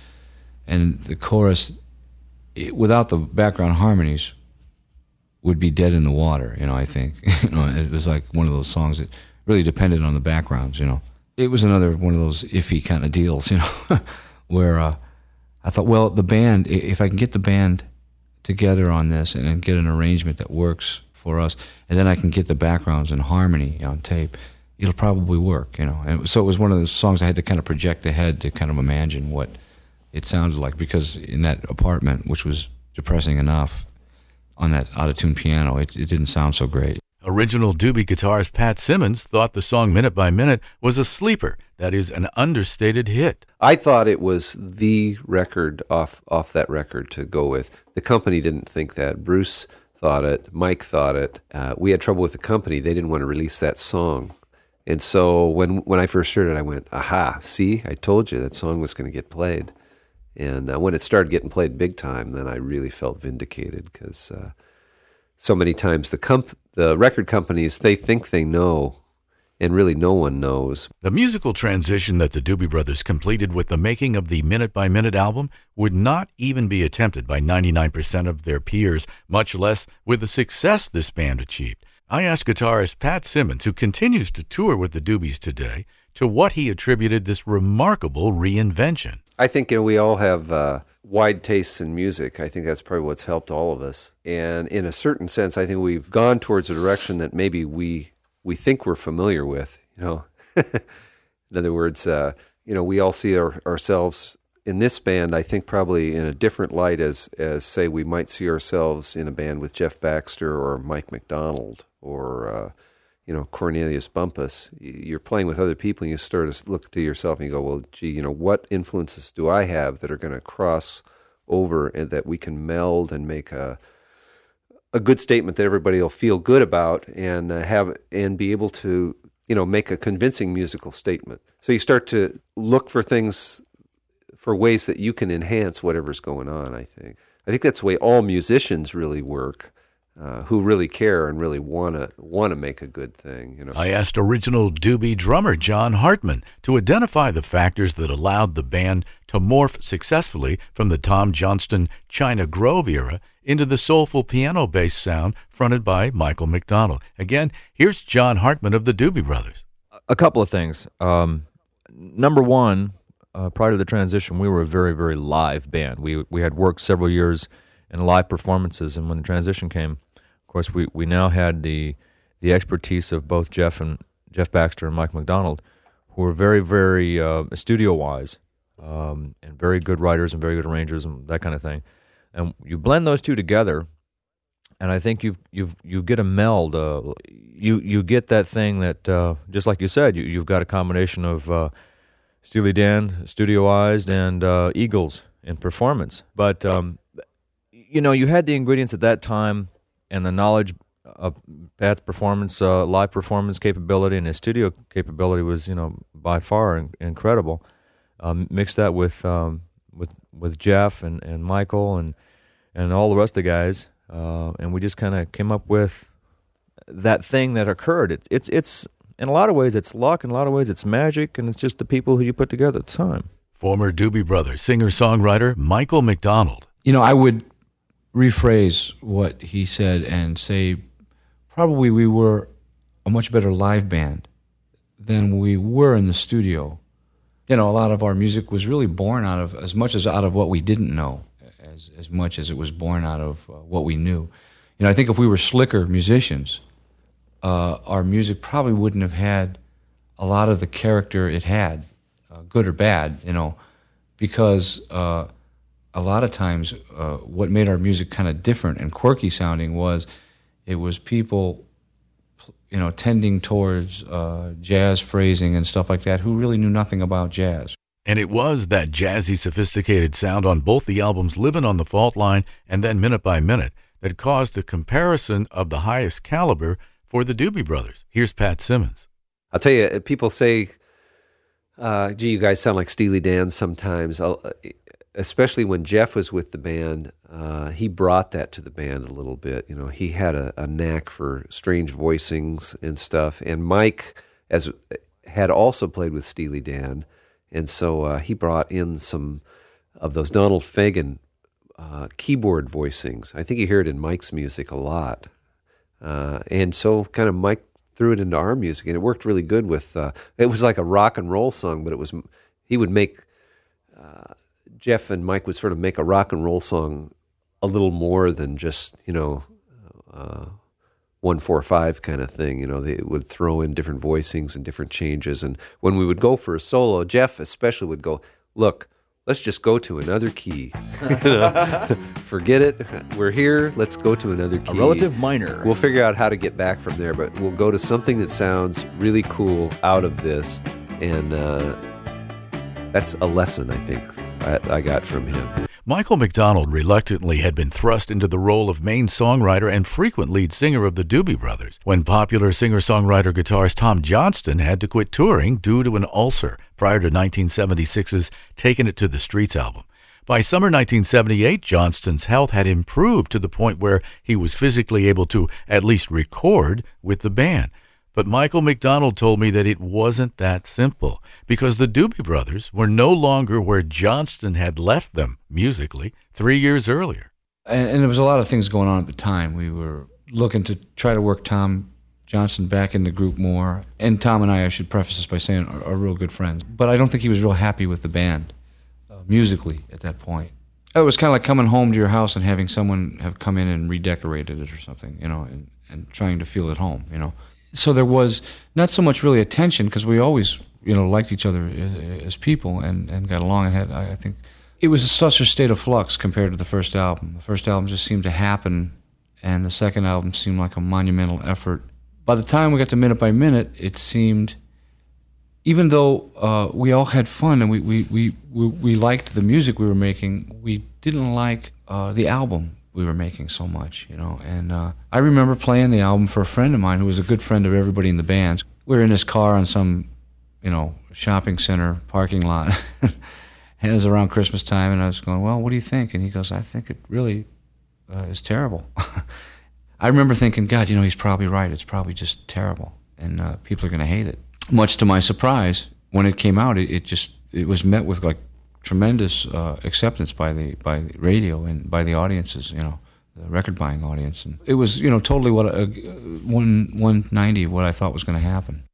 and the chorus, without the background harmonies, would be dead in the water, you know, I think. You know, it was like one of those songs that really depended on the backgrounds, you know. It was another one of those iffy kind of deals, you know, where I thought, well, the band, if I can get the band together on this and get an arrangement that works for us, and then I can get the backgrounds and harmony on tape, it'll probably work, you know. And so it was one of those songs I had to kind of project ahead to kind of imagine what it sounded like, because in that apartment, which was depressing enough, on that out-of-tune piano, it didn't sound so great. Original Doobie guitarist Pat Simmons thought the song Minute by Minute was a sleeper, that is, an understated hit. I thought it was the record off that record to go with. The company didn't think that. Bruce thought it. Mike thought it. We had trouble with the company. They didn't want to release that song. And so when I first heard it, I went, aha, see, I told you that song was going to get played. And when it started getting played big time, then I really felt vindicated, because so many times the record companies, they think they know, and really no one knows. The musical transition that the Doobie Brothers completed with the making of the Minute by Minute album would not even be attempted by 99% of their peers, much less with the success this band achieved. I asked guitarist Pat Simmons, who continues to tour with the Doobies today, to what he attributed this remarkable reinvention. I think, you know, we all have wide tastes in music. I think that's probably what's helped all of us. And in a certain sense, I think we've gone towards a direction that maybe we think we're familiar with, you know. In other words, you know, we all see ourselves in this band, I think probably in a different light as say we might see ourselves in a band with Jeff Baxter or Mike McDonald or you know, Cornelius Bumpus. You're playing with other people, and you start to look to yourself and you go, well, gee, you know, what influences do I have that are going to cross over and that we can meld and make a good statement that everybody will feel good about and be able to, you know, make a convincing musical statement. So you start to look for things, for ways that you can enhance whatever's going on, I think. I think that's the way all musicians really work. Who really care and really want to make a good thing, you know. I asked original Doobie drummer John Hartman to identify the factors that allowed the band to morph successfully from the Tom Johnston China Grove era into the soulful piano-based sound fronted by Michael McDonald. Again, here's John Hartman of the Doobie Brothers. A couple of things. Number one, prior to the transition, we were a very, very live band. We had worked several years in live performances, and when the transition came, of course, we now had the expertise of both Jeff Baxter and Mike McDonald, who were very, very studio-wise, and very good writers and very good arrangers and that kind of thing. And you blend those two together, and I think you get a meld. You get that thing that, just like you said, you've got a combination of Steely Dan, studioized, and Eagles in performance. But you know, you had the ingredients at that time, and the knowledge of Pat's performance, live performance capability, and his studio capability was, you know, by far incredible. Mix that with Jeff and Michael and all the rest of the guys, and we just kind of came up with that thing that occurred. It's in a lot of ways it's luck, in a lot of ways it's magic, and it's just the people who you put together at the time. Former Doobie Brothers singer-songwriter Michael McDonald. You know, I would rephrase what he said and say probably we were a much better live band than we were in the studio. You know, a lot of our music was really born out of, as much as out of what we didn't know, as much as it was born out of what we knew. You know, I think if we were slicker musicians, our music probably wouldn't have had a lot of the character it had, good or bad, you know, because a lot of times what made our music kind of different and quirky sounding was it was people, you know, tending towards jazz phrasing and stuff like that who really knew nothing about jazz. And it was that jazzy, sophisticated sound on both the albums Livin' on the Fault Line and then Minute by Minute that caused a comparison of the highest caliber for the Doobie Brothers. Here's Pat Simmons. I'll tell you, people say, gee, you guys sound like Steely Dan sometimes. Especially when Jeff was with the band, he brought that to the band a little bit. You know, he had a knack for strange voicings and stuff. And Mike had also played with Steely Dan, and so he brought in some of those Donald Fagen keyboard voicings. I think you hear it in Mike's music a lot. And so kind of Mike threw it into our music, and it worked really good with, it was like a rock and roll song, but he would make, Jeff and Mike would sort of make a rock and roll song a little more than just, 1-4-5 kind of thing. They would throw in different voicings and different changes. And when we would go for a solo, Jeff especially would go, look, let's just go to another key. Forget it. We're here. Let's go to another key. A relative minor. We'll figure out how to get back from there, but we'll go to something that sounds really cool out of this. And that's a lesson, I think, I got from him. Michael McDonald reluctantly had been thrust into the role of main songwriter and frequent lead singer of the Doobie Brothers when popular singer-songwriter guitarist Tom Johnston had to quit touring due to an ulcer prior to 1976's Taking It to the Streets album. By summer 1978, Johnston's health had improved to the point where he was physically able to at least record with the band. But Michael McDonald told me that it wasn't that simple because the Doobie Brothers were no longer where Johnston had left them musically 3 years earlier. And there was a lot of things going on at the time. We were looking to try to work Tom Johnston back in the group more. And Tom and I should preface this by saying, are real good friends. But I don't think he was real happy with the band musically at that point. It was kind of like coming home to your house and having someone have come in and redecorated it or something, and trying to feel at home, So there was not so much really a tension because we always, liked each other as people and got along and had, I think, it was such a state of flux compared to the first album. The first album just seemed to happen, and the second album seemed like a monumental effort. By the time we got to Minute by Minute, it seemed, even though we all had fun and we liked the music we were making, we didn't like the album we were making so much, And I remember playing the album for a friend of mine who was a good friend of everybody in the band. We were in his car on some, shopping center parking lot. And it was around Christmas time, and I was going, well, what do you think? And he goes, I think it really is terrible. I remember thinking, God, he's probably right. It's probably just terrible, and people are going to hate it. Much to my surprise, when it came out, it was met with like tremendous acceptance by the radio and by the audiences, the record buying audience, and it was totally what 190 what I thought was going to happen.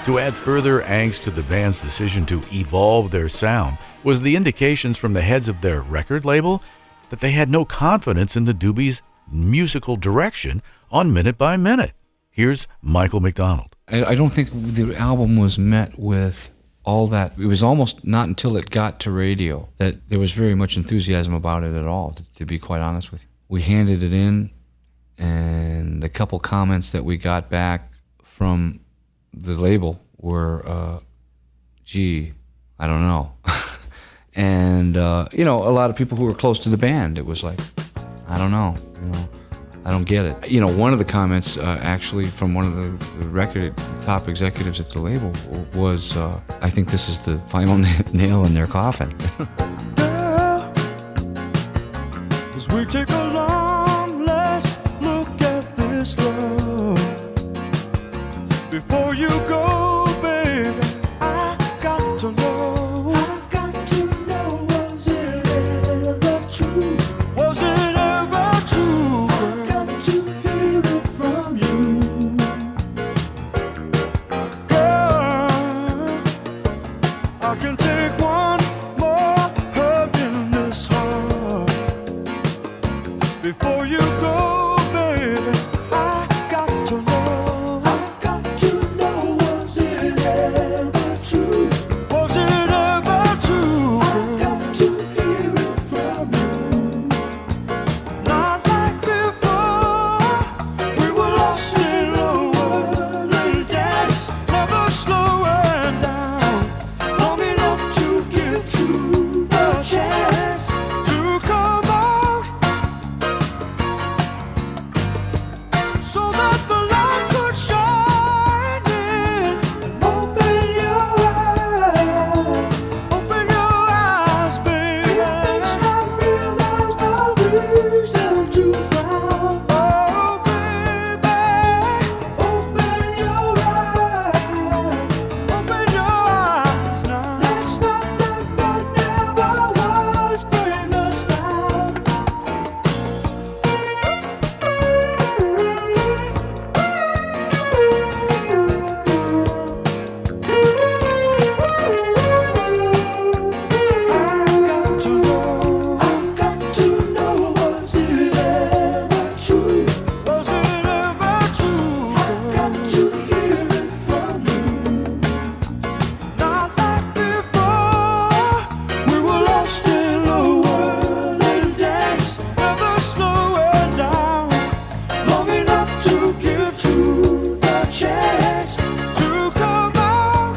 To add further angst to the band's decision to evolve their sound was the indications from the heads of their record label that they had no confidence in the Doobies' musical direction on Minute by Minute. Here's Michael McDonald. I don't think the album was met with all that. It was almost not until it got to radio that there was very much enthusiasm about it at all, to be quite honest with you. We handed it in, and the couple comments that we got back from the label were, gee, I don't know. And, a lot of people who were close to the band, it was like, I don't know, I don't get it. One of the comments, actually, from one of the top executives at the label was, I think this is the final nail in their coffin. Girl, as we take a long last look at this love, before you go, baby, I got to know. I've got to know, was it ever true? Was it ever true? I've got to hear it from you. Girl, I can take one more hug in this heart. Before you go, baby, I got to know. I've got to know, was it ever true? Was it ever true? I've got to hear it from you. Not like before, we were lost in a whirling dance, never slowing down, long enough to give you the chance to come out, so that the light could shine in. Open your eyes, baby. It's not real, there's no reason to frown. Oh, baby, open your eyes now. Let's not let what never was bring us down. I've got to know, was it ever true? Was it ever true? I've got to hear it from you. Not like before, we were lost in a whirling dance, never slowing down, long enough to give you the chance to come out,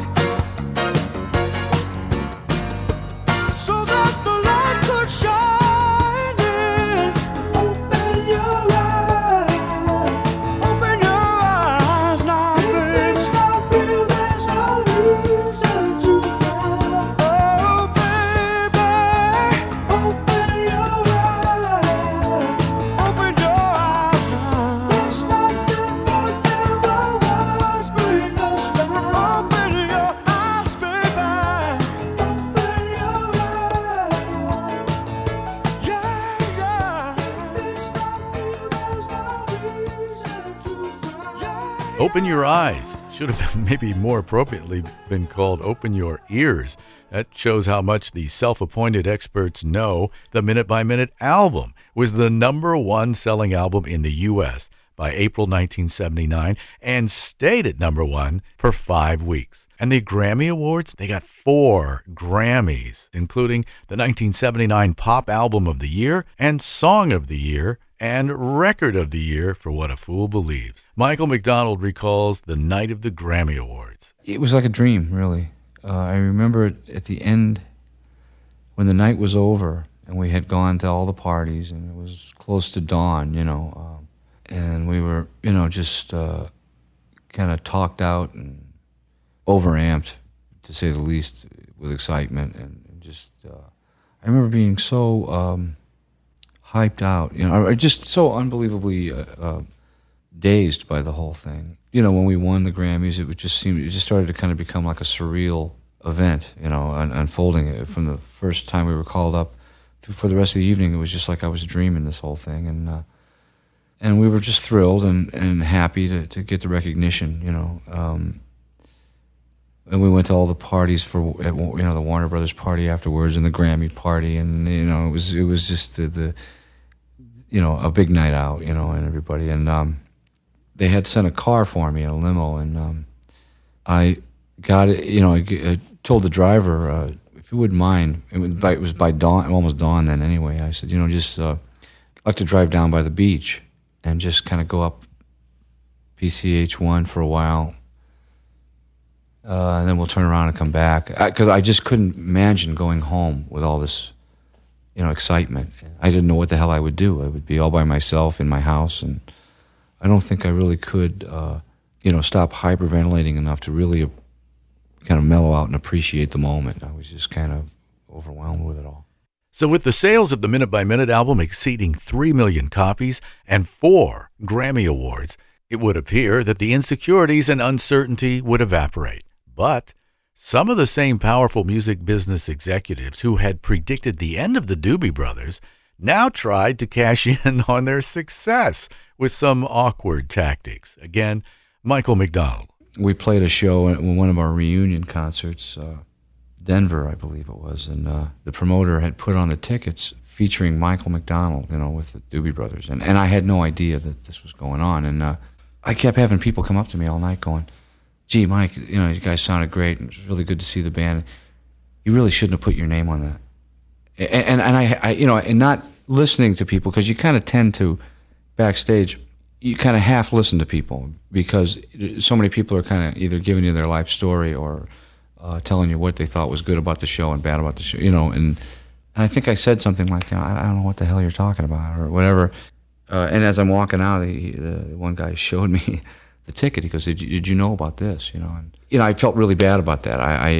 so that the light could shine in. Open your eyes now, baby. It's not real, there's no reason to frown. Oh, baby, open your eyes now. Let's not let what never was bring us down. Open your eyes, baby. Open your eyes. Yeah. It's not real, there's no reason to frown. Yeah. Open Your Eyes should have maybe more appropriately been called Open Your Ears. That shows how much the self-appointed experts know. The Minute by Minute album was the #1 selling album in the U.S. by April 1979 and stayed at #1 for 5 weeks. And the Grammy Awards, they got 4 Grammys, including the 1979 Pop Album of the Year and Song of the Year and Record of the Year for What a Fool Believes. Michael McDonald recalls the night of the Grammy Awards. It was like a dream, really. I remember it at the end, when the night was over and we had gone to all the parties and it was close to dawn, and we were, just kind of talked out and overamped, to say the least, with excitement, and just, I remember being so hyped out, just so unbelievably dazed by the whole thing. When we won the Grammys, it just started to kind of become like a surreal event, unfolding from the first time we were called up for the rest of the evening. It was just like I was dreaming this whole thing, and we were just thrilled and happy to get the recognition, and we went to all the parties for the Warner Brothers party afterwards and the Grammy party, and it was just the a big night out, and everybody, and they had sent a car for me, a limo, and I got it. I told the driver, if you wouldn't mind, it was by dawn, almost dawn then anyway. I said, just I'd like to drive down by the beach and just kind of go up PCH1 for a while. And then we'll turn around and come back. Because I just couldn't imagine going home with all this, excitement. I didn't know what the hell I would do. I would be all by myself in my house, and I don't think I really could, stop hyperventilating enough to really kind of mellow out and appreciate the moment. I was just kind of overwhelmed with it all. So with the sales of the Minute by Minute album exceeding 3 million copies and 4 Grammy Awards, it would appear that the insecurities and uncertainty would evaporate. But some of the same powerful music business executives who had predicted the end of the Doobie Brothers now tried to cash in on their success with some awkward tactics. Again, Michael McDonald. We played a show at one of our reunion concerts, Denver, I believe it was, and the promoter had put on the tickets featuring Michael McDonald, with the Doobie Brothers, and I had no idea that this was going on, and I kept having people come up to me all night going, "Gee, Mike, you guys sounded great, and it was really good to see the band. You really shouldn't have put your name on that." And I and not listening to people, because you kind of tend to, backstage, you kind of half listen to people, because so many people are kind of either giving you their life story or telling you what they thought was good about the show and bad about the show, and I think I said something like, I don't know what the hell you're talking about, or whatever. And as I'm walking out, the one guy showed me the ticket. He goes, "Did you know about this?" And I felt really bad about that.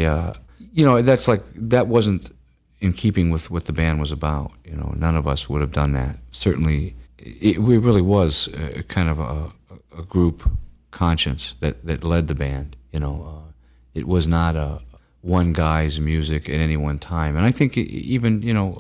That wasn't in keeping with what the band was about. None of us would have done that. Certainly, it really was kind of a group conscience that led the band. It was not one guy's music at any one time. And I think even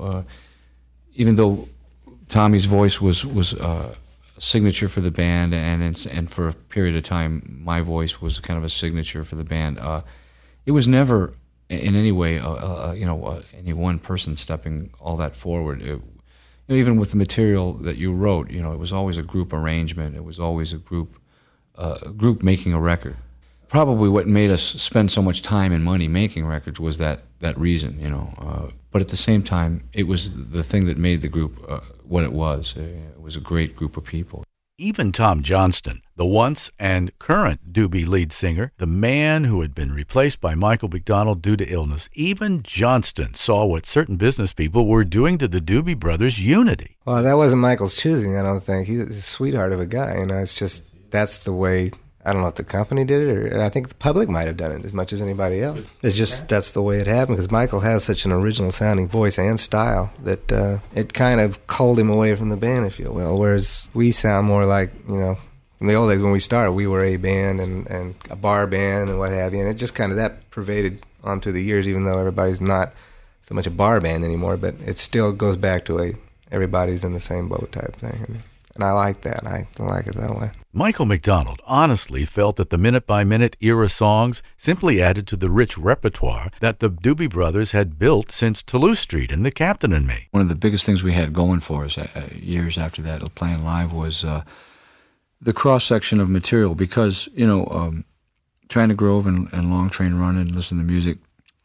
though Tommy's voice was a signature for the band, and for a period of time my voice was kind of a signature for the band, it was never in any way any one person stepping all that forward. Even with the material that you wrote, it was always a group arrangement. It was always a group making a record. Probably what made us spend so much time and money making records was that reason, but at the same time, it was the thing that made the group what it was. It was a great group of people. Even Tom Johnston, the once and current Doobie lead singer, the man who had been replaced by Michael McDonald due to illness, even Johnston saw what certain business people were doing to the Doobie Brothers' unity. Well, that wasn't Michael's choosing, I don't think. He's a sweetheart of a guy, it's just, that's the way. I don't know if the company did it, or I think the public might have done it as much as anybody else. It's just, that's the way it happened, because Michael has such an original-sounding voice and style that it kind of culled him away from the band, if you will, whereas we sound more like, in the old days when we started, we were a band and a bar band and what have you, and it just kind of, that pervaded on through the years, even though everybody's not so much a bar band anymore, but it still goes back to everybody's in the same boat type thing. And I like that. I like it that way. Michael McDonald honestly felt that the minute-by-minute era songs simply added to the rich repertoire that the Doobie Brothers had built since Toulouse Street and The Captain and Me. One of the biggest things we had going for us years after that, playing live, was the cross-section of material, because, China Grove and Long Train Run and listen to music,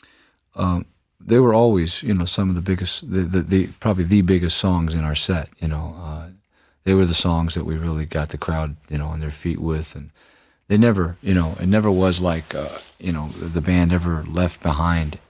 they were always, some of the biggest, probably the biggest songs in our set, They were the songs that we really got the crowd, on their feet with, and they never, it never was like, the band ever left behind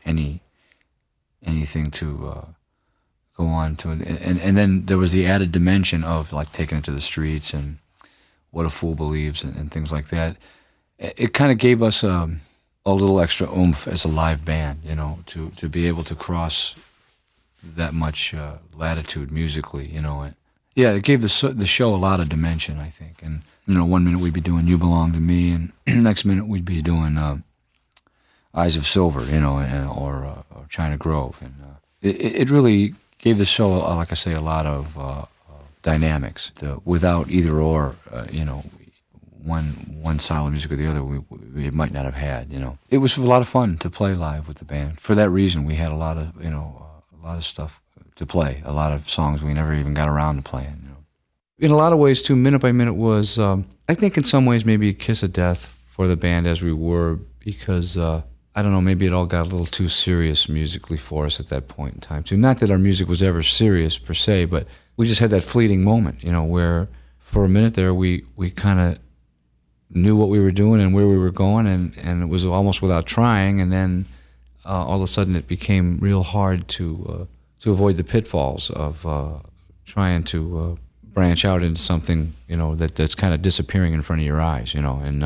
anything to go on to, and then there was the added dimension of like taking it to the streets and What a Fool Believes and things like that. It kind of gave us a little extra oomph as a live band, to be able to cross that much latitude musically, Yeah, it gave the show a lot of dimension, I think. And, 1 minute we'd be doing You Belong to Me, and next minute we'd be doing Eyes of Silver, or China Grove. And it really gave the show, like I say, a lot of dynamics. Without either or, one style of music or the other we might not have had. It was a lot of fun to play live with the band. For that reason, we had a lot of stuff to play, a lot of songs we never even got around to playing. In a lot of ways, too, Minute by Minute was, I think in some ways, maybe a kiss of death for the band as we were, because, I don't know, maybe it all got a little too serious musically for us at that point in time, too. Not that our music was ever serious, per se, but we just had that fleeting moment, where for a minute there we kind of knew what we were doing and where we were going, and it was almost without trying, and then all of a sudden it became real hard to avoid the pitfalls of trying to branch out into something, that's kind of disappearing in front of your eyes, and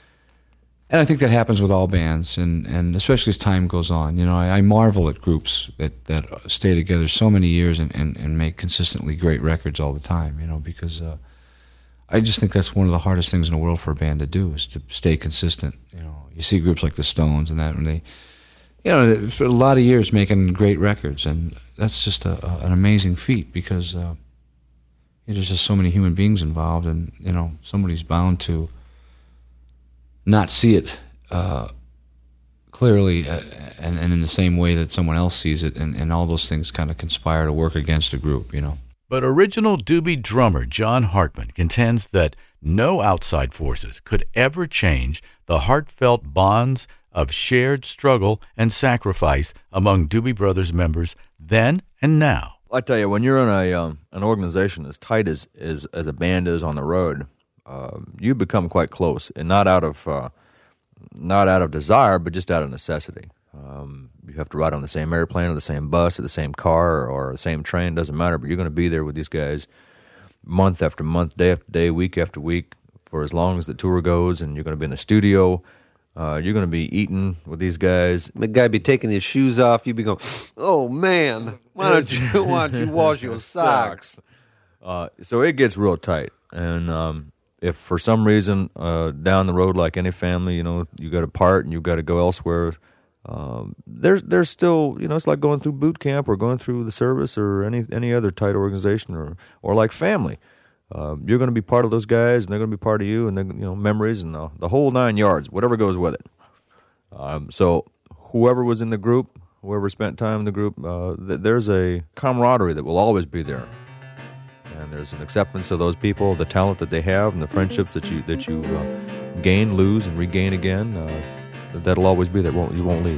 I think that happens with all bands, and especially as time goes on. I marvel at groups that stay together so many years and make consistently great records all the time, because I just think that's one of the hardest things in the world for a band to do, is to stay consistent. You see groups like the Stones and that, when they, for a lot of years making great records, and that's just an amazing feat, because there's just so many human beings involved, and somebody's bound to not see it clearly and in the same way that someone else sees it, and all those things kind of conspire to work against a group. But original Doobie drummer John Hartman contends that no outside forces could ever change the heartfelt bonds of shared struggle and sacrifice among Doobie Brothers members then and now. I tell you, when you're in an organization as tight as a band is on the road, you become quite close, and not out of desire, but just out of necessity. You have to ride on the same airplane or the same bus or the same car or the same train, doesn't matter, but you're going to be there with these guys month after month, day after day, week after week, for as long as the tour goes, and you're going to be in the studio. You're going to be eating with these guys. The guy be taking his shoes off. You'd be going, "Oh man, why don't you wash your socks?" So it gets real tight, and if for some reason down the road, like any family, you got to part and you got to go elsewhere, there's still, it's like going through boot camp or going through the service or any other tight organization or like family. You're going to be part of those guys, and they're going to be part of you, and then memories and the whole 9 yards, whatever goes with it. So whoever was in the group, whoever spent time in the group, there's a camaraderie that will always be there, and there's an acceptance of those people, the talent that they have, and the friendships that you gain, lose, and regain again. That'll always be there. You won't leave.